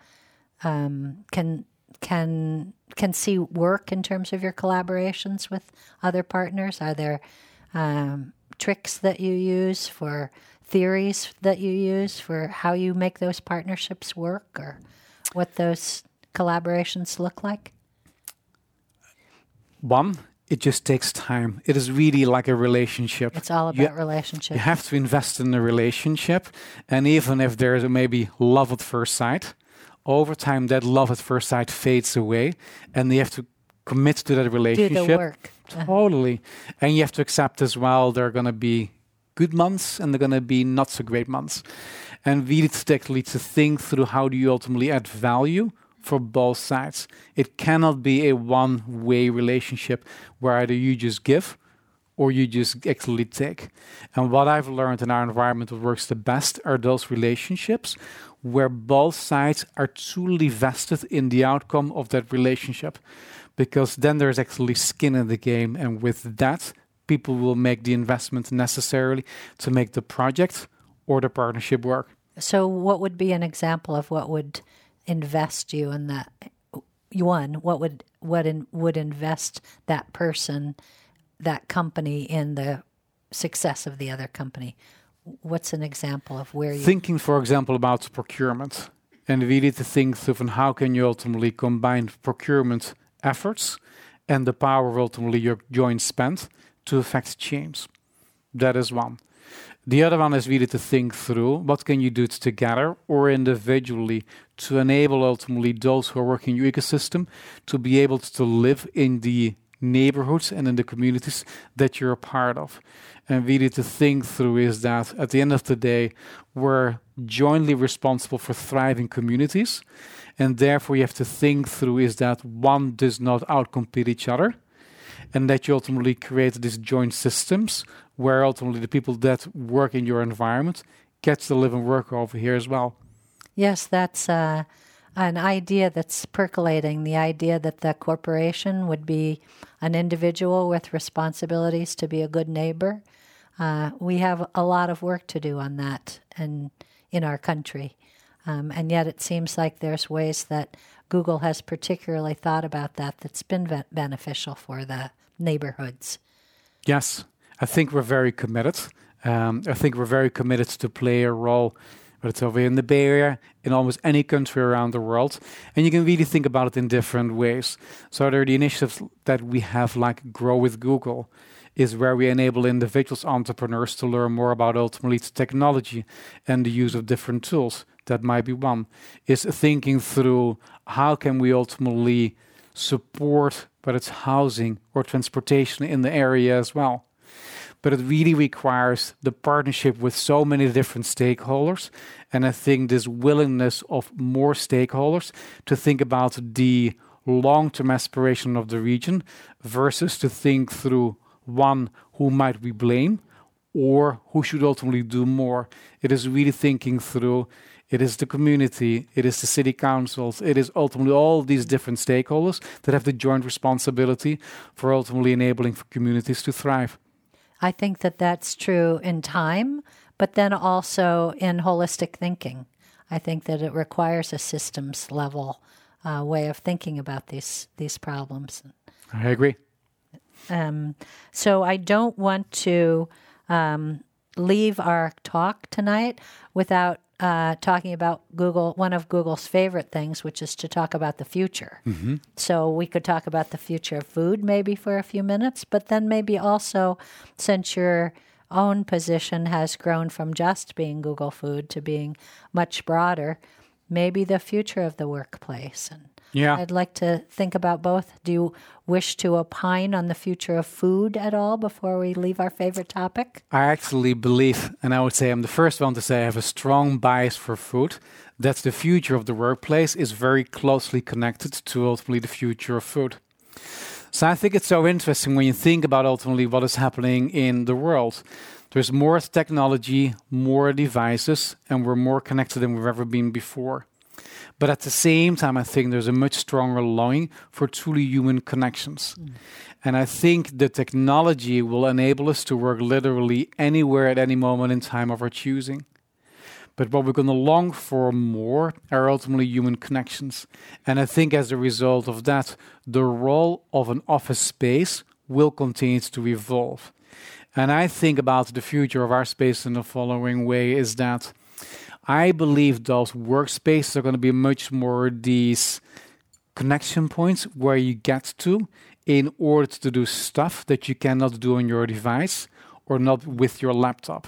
um, can can can see work in terms of your collaborations with other partners? Are there um, tricks that you use, for theories that you use for how you make those partnerships work, or what those collaborations look like? One, it just takes time. It is really like a relationship. It's all about you, relationship. You have to invest in the relationship. And even if there's maybe love at first sight, over time that love at first sight fades away. And you have to commit to that relationship. Do the work. Totally. Uh-huh. And you have to accept as well there are going to be good months and there are going to be not so great months. And really particularly to think through how do you ultimately add value for both sides. It cannot be a one-way relationship where either you just give or you just actually take. And what I've learned in our environment that works the best are those relationships where both sides are truly vested in the outcome of that relationship. Because then there's actually skin in the game, and with that, people will make the investment necessarily to make the project or the partnership work. So what would be an example of what would invest you in that? One, what would what in, would invest that person, that company, in the success of the other company? what's an example of where you... Thinking, for example, about procurement. And we need to think through how can you ultimately combine procurement efforts and the power of ultimately your joint spend to affect change. That is one. The other one is really to think through what can you do together or individually to enable ultimately those who are working in your ecosystem to be able to live in the neighborhoods and in the communities that you're a part of. And really to think through is that at the end of the day, we're jointly responsible for thriving communities. And therefore you have to think through is that one does not outcompete each other. And that you ultimately create these joint systems where ultimately the people that work in your environment get to live and work over here as well. Yes, that's uh, an idea that's percolating, the idea that the corporation would be an individual with responsibilities to be a good neighbor. Uh, we have a lot of work to do on that in, in our country. Um, and yet it seems like there's ways that Google has particularly thought about that that's been be- beneficial for the neighborhoods. Yes, I think we're very committed. Um, I think we're very committed to play a role, whether it's over here in the Bay Area, in almost any country around the world. And you can really think about it in different ways. So there are the initiatives that we have, like Grow with Google, is where we enable individuals, entrepreneurs to learn more about ultimately technology and the use of different tools. That might be one. Is thinking through how can we ultimately support, whether it's housing or transportation in the area as well. But it really requires the partnership with so many different stakeholders. And I think this willingness of more stakeholders to think about the long-term aspiration of the region versus to think through, one, who might we blame or who should ultimately do more. It is really thinking through, it is the community, it is the city councils, it is ultimately all these different stakeholders that have the joint responsibility for ultimately enabling for communities to thrive. I think that that's true in time, but then also in holistic thinking. I think that it requires a systems level uh, way of thinking about these these problems. I agree. Um, so I don't want to um, leave our talk tonight without uh, talking about Google, one of Google's favorite things, which is to talk about the future. Mm-hmm. So we could talk about the future of food maybe for a few minutes, but then maybe also, since your own position has grown from just being Google Food to being much broader, maybe the future of the workplace. And yeah. I'd like to think about both. Do you wish to opine on the future of food at all before we leave our favorite topic? I actually believe, and I would say I'm the first one to say I have a strong bias for food, that the future of the workplace is very closely connected to ultimately the future of food. So I think it's so interesting when you think about ultimately what is happening in the world. There's more technology, more devices, and we're more connected than we've ever been before. But at the same time, I think there's a much stronger longing for truly human connections. Mm. And I think the technology will enable us to work literally anywhere at any moment in time of our choosing. But what we're going to long for more are ultimately human connections. And I think as a result of that, the role of an office space will continue to evolve. And I think about the future of our space in the following way is that I believe those workspaces are going to be much more these connection points where you get to in order to do stuff that you cannot do on your device or not with your laptop.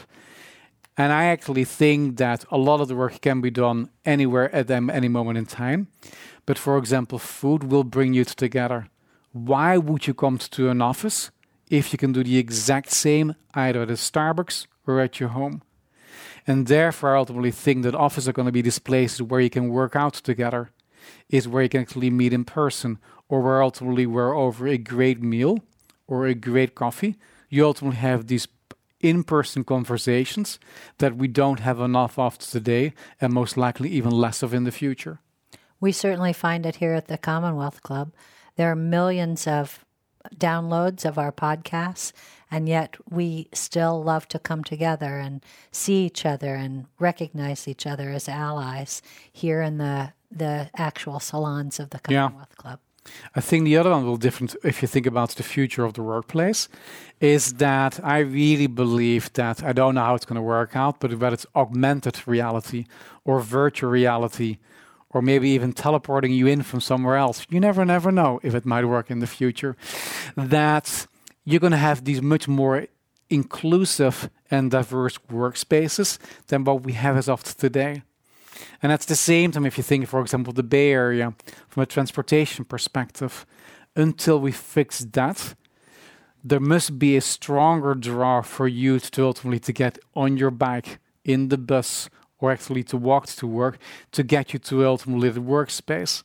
And I actually think that a lot of the work can be done anywhere at any moment in time. But for example, food will bring you together. Why would you come to an office if you can do the exact same either at a Starbucks or at your home? And therefore, I ultimately think that offices are going to be these places where you can work out together, is where you can actually meet in person, or where ultimately we're over a great meal or a great coffee. You ultimately have these in-person conversations that we don't have enough of today, and most likely even less of in the future. We certainly find it here at the Commonwealth Club. There are millions of downloads of our podcasts, and yet we still love to come together and see each other and recognize each other as allies here in the the actual salons of the Commonwealth yeah. Club. I think the other one will different if you think about the future of the workplace is that I really believe that, I don't know how it's going to work out, but whether it's augmented reality or virtual reality or maybe even teleporting you in from somewhere else, you never, never know if it might work in the future, that you're going to have these much more inclusive and diverse workspaces than what we have as of today. And at the same time, if you think, for example, the Bay Area, from a transportation perspective, until we fix that, there must be a stronger draw for you to ultimately to get on your bike, in the bus, or actually to walk to work, to get you to ultimately the workspace.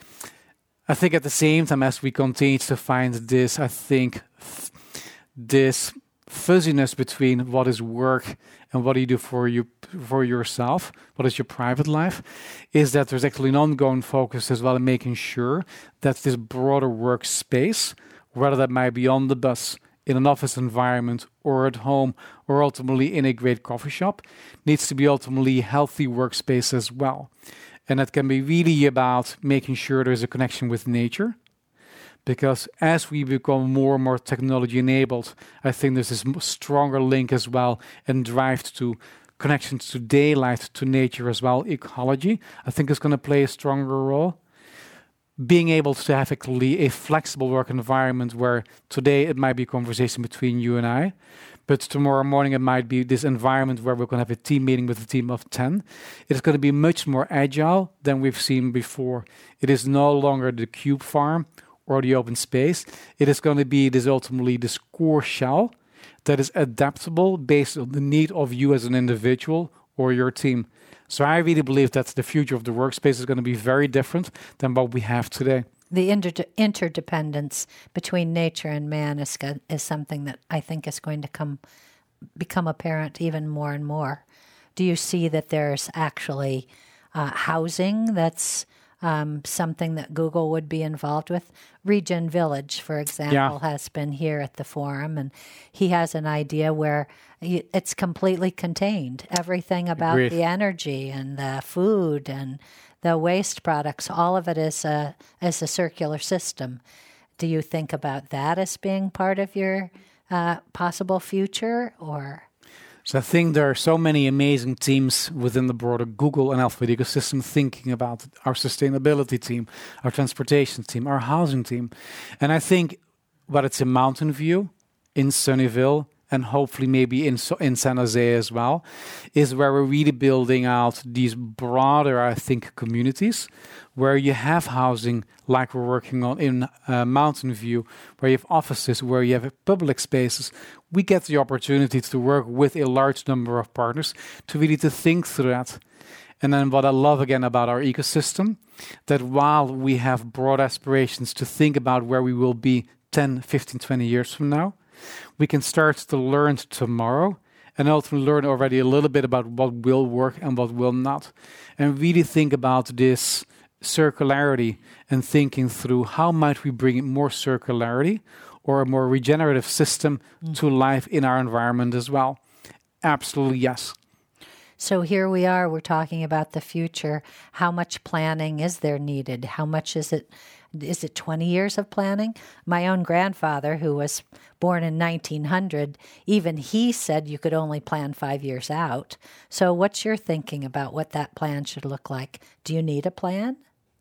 I think at the same time, as we continue to find this, I think f- this fuzziness between what is work and what do you do for you for yourself, what is your private life, is that there's actually an ongoing focus as well in making sure that this broader workspace, whether that might be on the bus, in an office environment, or at home, or ultimately in a great coffee shop, needs to be ultimately a healthy workspace as well. And that can be really about making sure there's a connection with nature. Because as we become more and more technology enabled, I think there's this stronger link as well and drive to connections to daylight, to nature as well, ecology, I think is going to play a stronger role. Being able to have actually a flexible work environment where today it might be a conversation between you and I, but tomorrow morning it might be this environment where we're going to have a team meeting with a team of ten. It is going to be much more agile than we've seen before. It is no longer the cube farm or the open space. It is going to be this ultimately this core shell that is adaptable based on the need of you as an individual or your team. So I really believe that the future of the workspace is going to be very different than what we have today. The inter- interdependence between nature and man is go- is something that I think is going to come become apparent even more and more. Do you see that there's actually uh, housing that's Um, something that Google would be involved with? Regen Village, for example, yeah. has been here at the forum, and he has an idea where it's completely contained. Everything about Agreed. The energy and the food and the waste products, all of it is a, is a circular system. Do you think about that as being part of your uh, possible future, or... So I think there are so many amazing teams within the broader Google and Alphabet ecosystem thinking about our sustainability team, our transportation team, our housing team. And I think whether it's in Mountain View, in Sunnyvale, and hopefully maybe in in San Jose as well, is where we're really building out these broader, I think, communities where you have housing like we're working on in uh, Mountain View, where you have offices, where you have public spaces. We get the opportunity to work with a large number of partners to really to think through that. And then what I love again about our ecosystem, that while we have broad aspirations to think about where we will be ten, fifteen, twenty years from now, we can start to learn tomorrow and ultimately learn already a little bit about what will work and what will not. And really think about this circularity and thinking through how might we bring more circularity or a more regenerative system mm. to life in our environment as well. Absolutely, yes. So here we are, we're talking about the future. How much planning is there needed? How much is it? Is it twenty years of planning? My own grandfather, who was born in nineteen hundred, even he said you could only plan five years out. So what's your thinking about what that plan should look like? Do you need a plan?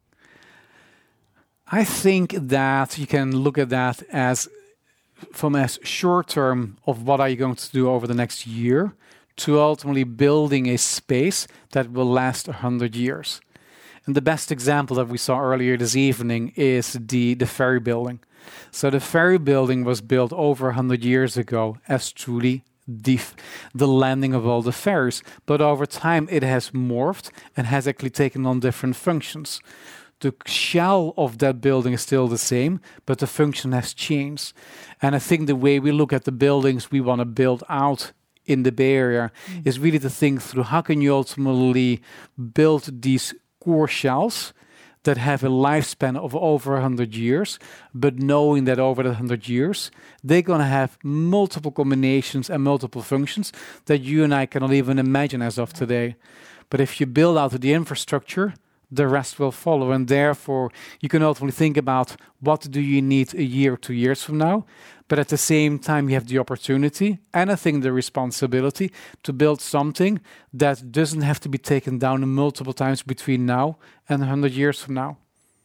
I think that you can look at that as from as short term of what are you going to do over the next year to ultimately building a space that will last one hundred years. And the best example that we saw earlier this evening is the, the ferry building. So the ferry building was built over one hundred years ago as truly the, the landing of all the ferries. But over time, it has morphed and has actually taken on different functions. The shell of that building is still the same, but the function has changed. And I think the way we look at the buildings we want to build out in the Bay Area mm. is really to think through how can you ultimately build these core shells that have a lifespan of over one hundred years, but knowing that over the one hundred years, they're going to have multiple combinations and multiple functions that you and I cannot even imagine as of today. But if you build out the infrastructure, the rest will follow. And therefore, you can ultimately think about what do you need a year or two years from now. But at the same time, you have the opportunity and I think the responsibility to build something that doesn't have to be taken down multiple times between now and one hundred years from now.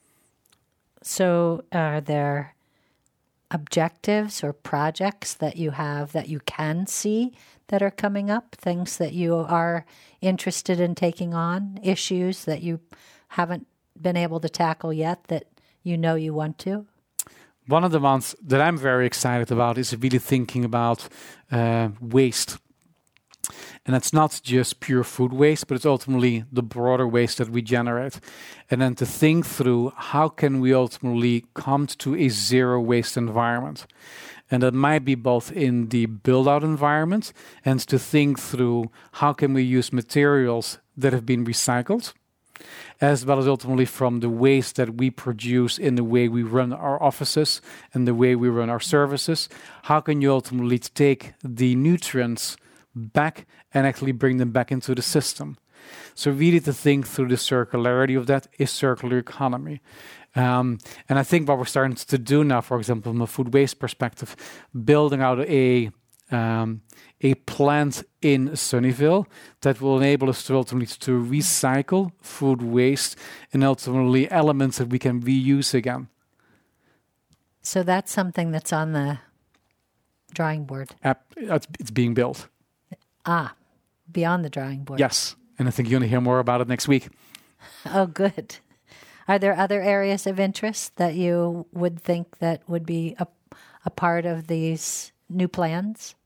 So are there objectives or projects that you have that you can see that are coming up, things that you are interested in taking on, issues that you haven't been able to tackle yet that you know you want to? One of the ones that I'm very excited about is really thinking about uh, waste. And it's not just pure food waste, but it's ultimately the broader waste that we generate. And then to think through how can we ultimately come to a zero waste environment. And that might be both in the build-out environment and to think through how can we use materials that have been recycled, as well as ultimately from the waste that we produce in the way we run our offices and the way we run our services. How can you ultimately take the nutrients back and actually bring them back into the system? So really to think through the circularity of that is circular economy. Um, and I think what we're starting to do now, for example, from a food waste perspective, building out a um, a plant in Sunnyvale that will enable us to ultimately to recycle food waste and ultimately elements that we can reuse again. So that's something that's on the drawing board. Uh, it's being built. Ah, beyond the drawing board. Yes, and I think you're going to hear more about it next week. Oh, good. Are there other areas of interest that you would think that would be a, a part of these new plans?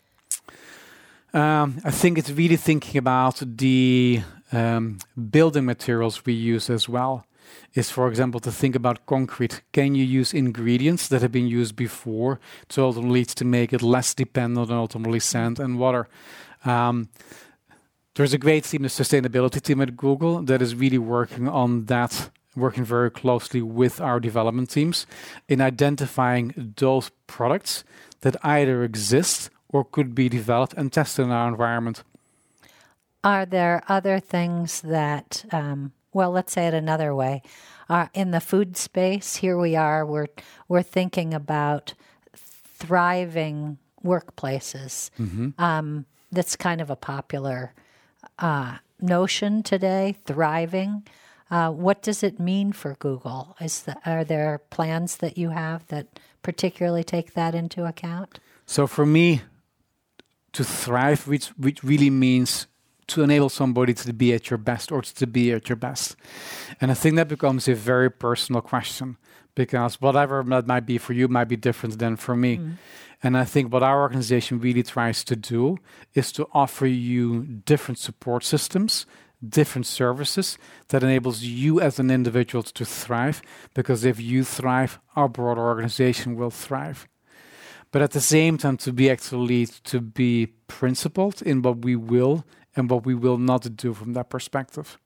Um, I think it's really thinking about the um, building materials we use as well. Is, for example, to think about concrete. Can you use ingredients that have been used before to ultimately to make it less dependent on ultimately sand and water? Um, there's a great team, the sustainability team at Google, that is really working on that, working very closely with our development teams in identifying those products that either exist or could be developed and tested in our environment. Are there other things that, um, well, let's say it another way. Uh, in the food space, here we are, we're, we're thinking about thriving workplaces. Mm-hmm. Um, that's kind of a popular uh, notion today, thriving. Uh, what does it mean for Google? Is the, are there plans that you have that particularly take that into account? So for me, to thrive, which, which really means to enable somebody to be at your best or to be at your best. And I think that becomes a very personal question because whatever that might be for you might be different than for me. Mm. And I think what our organization really tries to do is to offer you different support systems, different services that enables you as an individual to thrive, because if you thrive, our broader organization will thrive. But at the same time, to be actually to be principled in what we will and what we will not do from that perspective.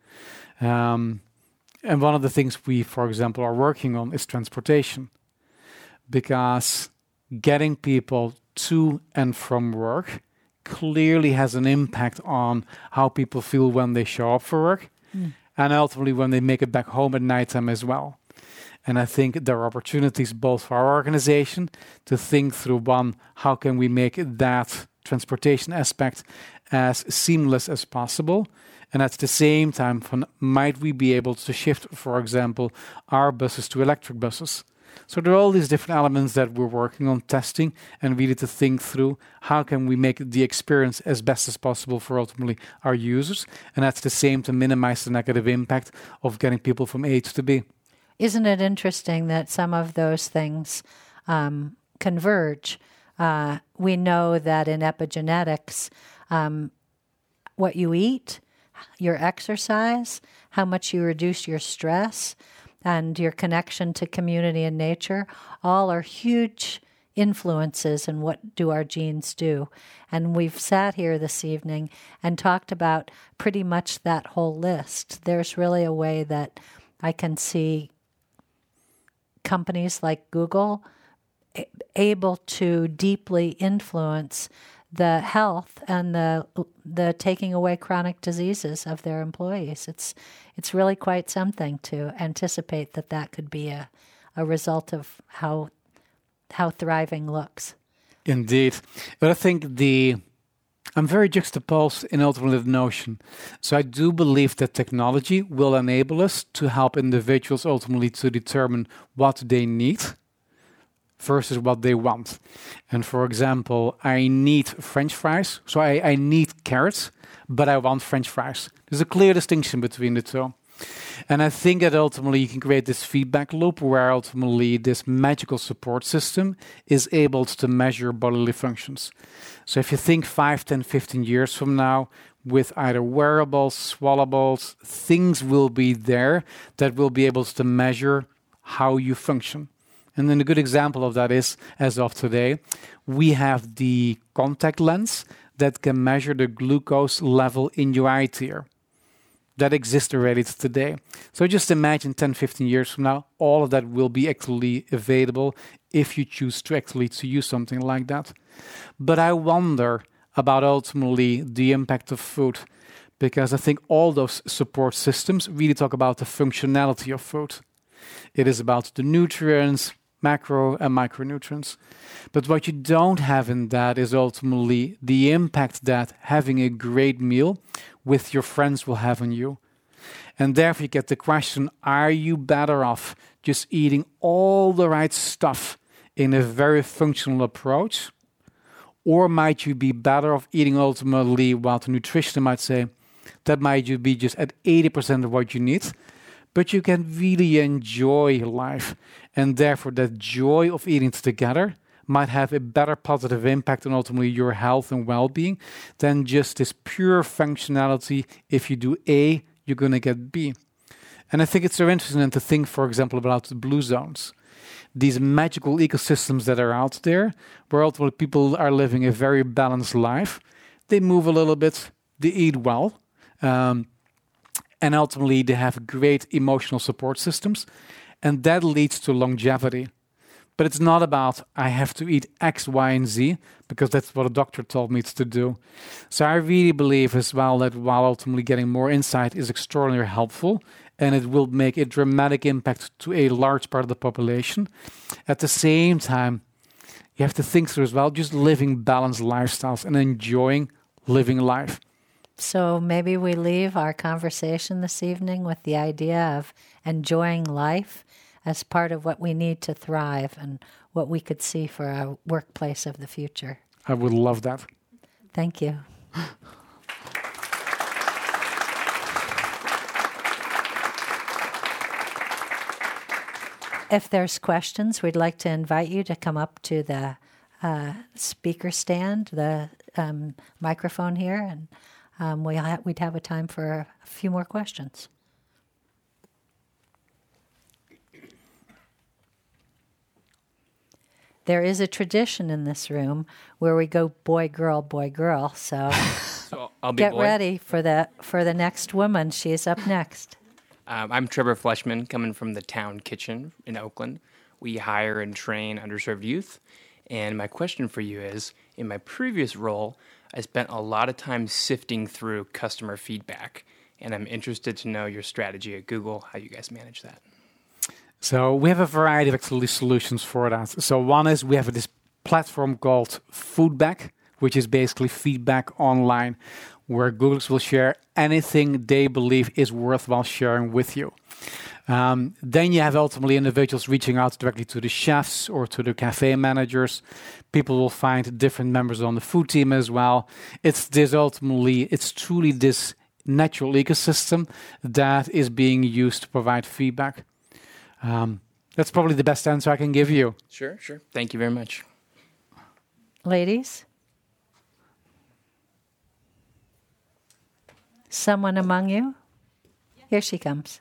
Um, and one of the things we, for example, are working on is transportation, because getting people to and from work clearly has an impact on how people feel when they show up for work mm. and ultimately when they make it back home at nighttime as well. And I think there are opportunities both for our organization to think through, one, how can we make that transportation aspect as seamless as possible? And at the same time, from, might we be able to shift, for example, our buses to electric buses? So there are all these different elements that we're working on testing and really to think through how can we make the experience as best as possible for ultimately our users, and at the same time minimize the negative impact of getting people from A to B. Isn't it interesting that some of those things um, converge? Uh, we know that in epigenetics, um, what you eat, your exercise, how much you reduce your stress, and your connection to community and nature, all are huge influences in what do our genes do. And we've sat here this evening and talked about pretty much that whole list. There's really a way that I can see companies like Google able to deeply influence the health and the the taking away chronic diseases of their employees. It's it's really quite something to anticipate that that could be a, a result of how how thriving looks. Indeed. But I think the I'm very juxtaposed in ultimately the notion. So I do believe that technology will enable us to help individuals ultimately to determine what they need versus what they want. And for example, I need French fries, so I, I need carrots, but I want French fries. There's a clear distinction between the two. And I think that ultimately you can create this feedback loop where ultimately this magical support system is able to measure bodily functions. So if you think five, ten, fifteen years from now, with either wearables, swallables, things will be there that will be able to measure how you function. And then a good example of that is, as of today, we have the contact lens that can measure the glucose level in your eye tear. That exists already today. So just imagine ten, fifteen years from now, all of that will be actually available if you choose to actually to use something like that. But I wonder about ultimately the impact of food, because I think all those support systems really talk about the functionality of food. It is about the nutrients, macro and micronutrients. But what you don't have in that is ultimately the impact that having a great meal with your friends will have on you. And therefore you get the question, are you better off just eating all the right stuff in a very functional approach? Or might you be better off eating ultimately what the nutritionist might say, that might you be just at eighty percent of what you need, but you can really enjoy life. And therefore that joy of eating together might have a better positive impact on ultimately your health and well-being than just this pure functionality. If you do A, you're going to get B. And I think it's so interesting to think, for example, about the blue zones. These magical ecosystems that are out there, where ultimately people are living a very balanced life. They move a little bit, they eat well, um, and ultimately they have great emotional support systems. And that leads to longevity. But it's not about, I have to eat X, Y, and Z, because that's what a doctor told me to do. So I really believe as well that while ultimately getting more insight is extraordinarily helpful, and it will make a dramatic impact to a large part of the population, at the same time, you have to think through as well, just living balanced lifestyles and enjoying living life. So maybe we leave our conversation this evening with the idea of enjoying life as part of what we need to thrive and what we could see for our workplace of the future. I would love that. Thank you. If there's questions, we'd like to invite you to come up to the uh, speaker stand, the um, microphone here, and um, we'll ha- we'd have a time for a few more questions. There is a tradition in this room where we go boy, girl, boy, girl. So, so I'll be get boy. ready for the for the next woman. She's up next. Um, I'm Trevor Fleshman, coming from the Town Kitchen in Oakland. We hire and train underserved youth. And my question for you is, in my previous role, I spent a lot of time sifting through customer feedback. And I'm interested to know your strategy at Google, how you guys manage that. So we have a variety of actually solutions for that. So one is we have this platform called Foodback, which is basically feedback online, where Googles will share anything they believe is worthwhile sharing with you. Um, then you have ultimately individuals reaching out directly to the chefs or to the cafe managers. People will find different members on the food team as well. It's this ultimately, it's truly this natural ecosystem that is being used to provide feedback. Um, that's probably the best answer I can give you. Sure, sure. Thank you very much. Ladies? Someone among you? Here she comes.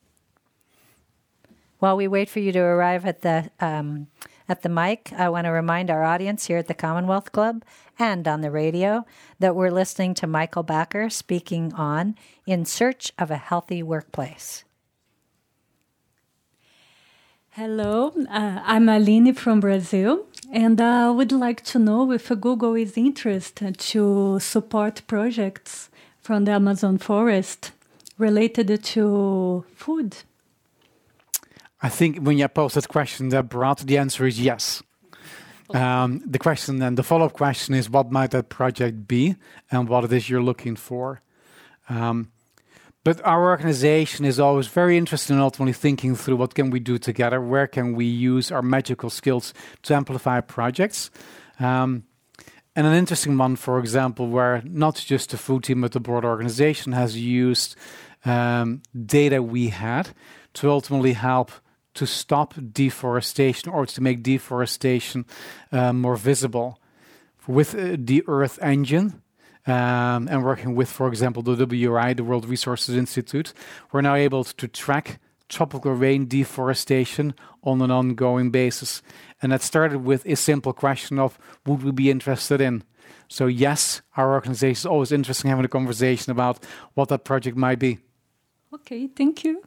While we wait for you to arrive at the um, at the mic, I want to remind our audience here at the Commonwealth Club and on the radio that we're listening to Michael Backer speaking on In Search of a Healthy Workplace. Hello, uh, I'm Aline from Brazil, and I uh, would like to know if Google is interested to support projects from the Amazon forest related to food. I think when you posed that question that broad, the answer is yes. Um, the question then, the follow-up question is, what might that project be and what it is you're looking for? Um, but our organization is always very interested in ultimately thinking through what can we do together, where can we use our magical skills to amplify projects. Um, and an interesting one, for example, where not just the food team but the broader organization has used um, data we had to ultimately help to stop deforestation or to make deforestation uh, more visible. With uh, the Earth Engine um, and working with, for example, the W R I, the World Resources Institute, we're now able to track tropical rain deforestation on an ongoing basis. And that started with a simple question of, would we be interested in? So yes, our organization is always interested in having a conversation about what that project might be. Okay, thank you.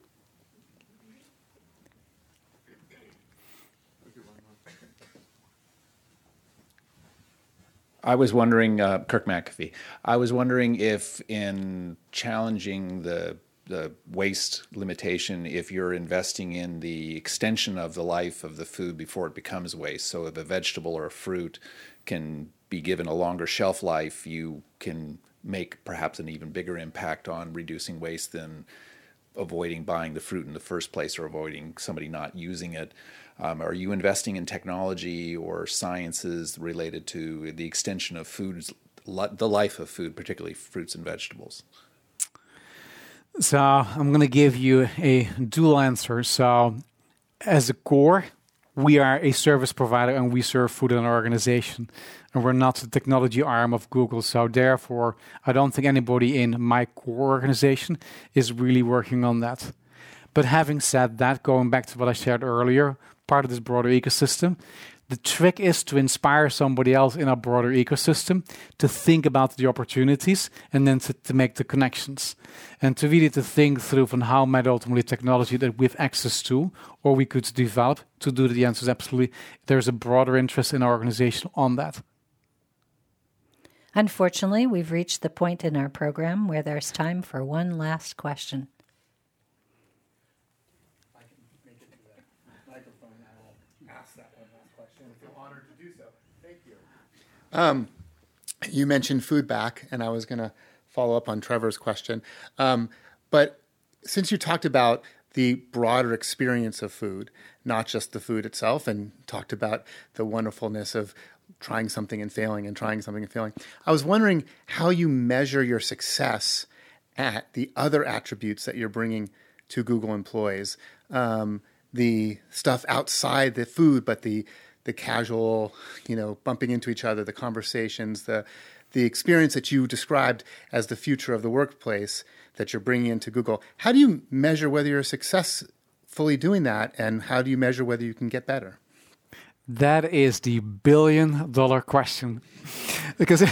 I was wondering, uh, Kirk McAfee, I was wondering if in challenging the the waste limitation, if you're investing in the extension of the life of the food before it becomes waste. So if a vegetable or a fruit can be given a longer shelf life, you can make perhaps an even bigger impact on reducing waste than avoiding buying the fruit in the first place or avoiding somebody not using it. Um, are you investing in technology or sciences related to the extension of foods, the life of food, particularly fruits and vegetables? So I'm going to give you a dual answer. So as a core, we are a service provider and we serve food in our organization. And we're not the technology arm of Google. So therefore, I don't think anybody in my core organization is really working on that. But having said that, going back to what I shared earlier, part of this broader ecosystem, the trick is to inspire somebody else in our broader ecosystem to think about the opportunities and then to, to make the connections. And to really to think through from how might ultimately technology that we have access to or we could develop to do the answers absolutely. There's a broader interest in our organization on that. Unfortunately, we've reached the point in our program where there's time for one last question. Um, you mentioned food back, and I was going to follow up on Trevor's question. Um, but since you talked about the broader experience of food, not just the food itself, and talked about the wonderfulness of trying something and failing and trying something and failing, I was wondering how you measure your success at the other attributes that you're bringing to Google employees, um, the stuff outside the food, but the the casual, you know, bumping into each other, the conversations, the the experience that you described as the future of the workplace that you're bringing into Google. How do you measure whether you're successfully doing that, and how do you measure whether you can get better? That is the billion dollar question. Because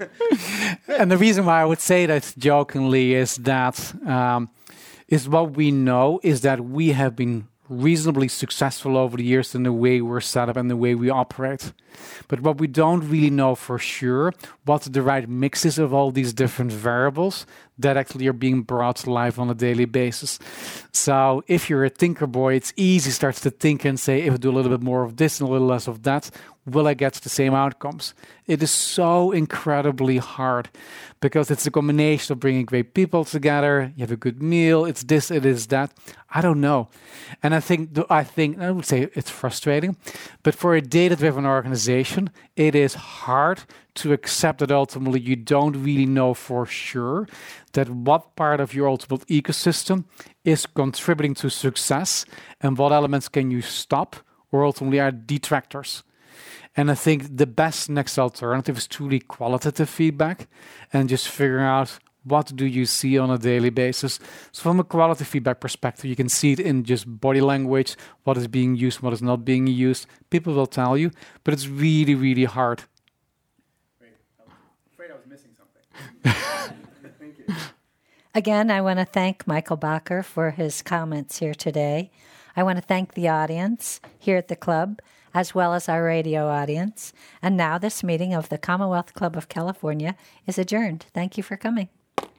and the reason why I would say that jokingly is that um, is what we know is that we have been reasonably successful over the years in the way we're set up and the way we operate. But what we don't really know for sure, what the right mix is of all these different variables that actually are being brought to life on a daily basis. So if you're a thinker boy, it's easy starts to think and say, if I do a little bit more of this and a little less of that, will I get the same outcomes? It is so incredibly hard because it's a combination of bringing great people together. You have a good meal. It's this, it is that. I don't know. And I think, I think, I would say it's frustrating, but for a data-driven organization, it is hard to accept that ultimately you don't really know for sure that what part of your ultimate ecosystem is contributing to success and what elements can you stop or ultimately are detractors. And I think the best next alternative is truly qualitative feedback and just figuring out what do you see on a daily basis. So from a quality feedback perspective, you can see it in just body language, what is being used, what is not being used. People will tell you, but it's really, really hard. Wait, I'm afraid I was missing something. Thank you. Again, I want to thank Michael Bakker for his comments here today. I want to thank the audience here at the club, as well as our radio audience. And now this meeting of the Commonwealth Club of California is adjourned. Thank you for coming.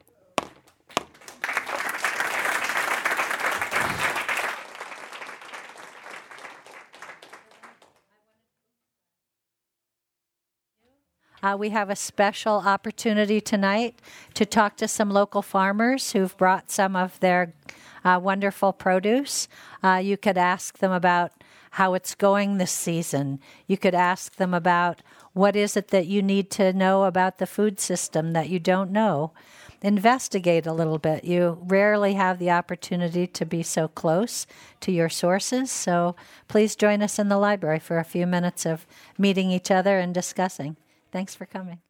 Uh, we have a special opportunity tonight to talk to some local farmers who've brought some of their uh, wonderful produce. Uh, you could ask them about how it's going this season. You could ask them about what is it that you need to know about the food system that you don't know. Investigate a little bit. You rarely have the opportunity to be so close to your sources, so please join us in the library for a few minutes of meeting each other and discussing. Thanks for coming.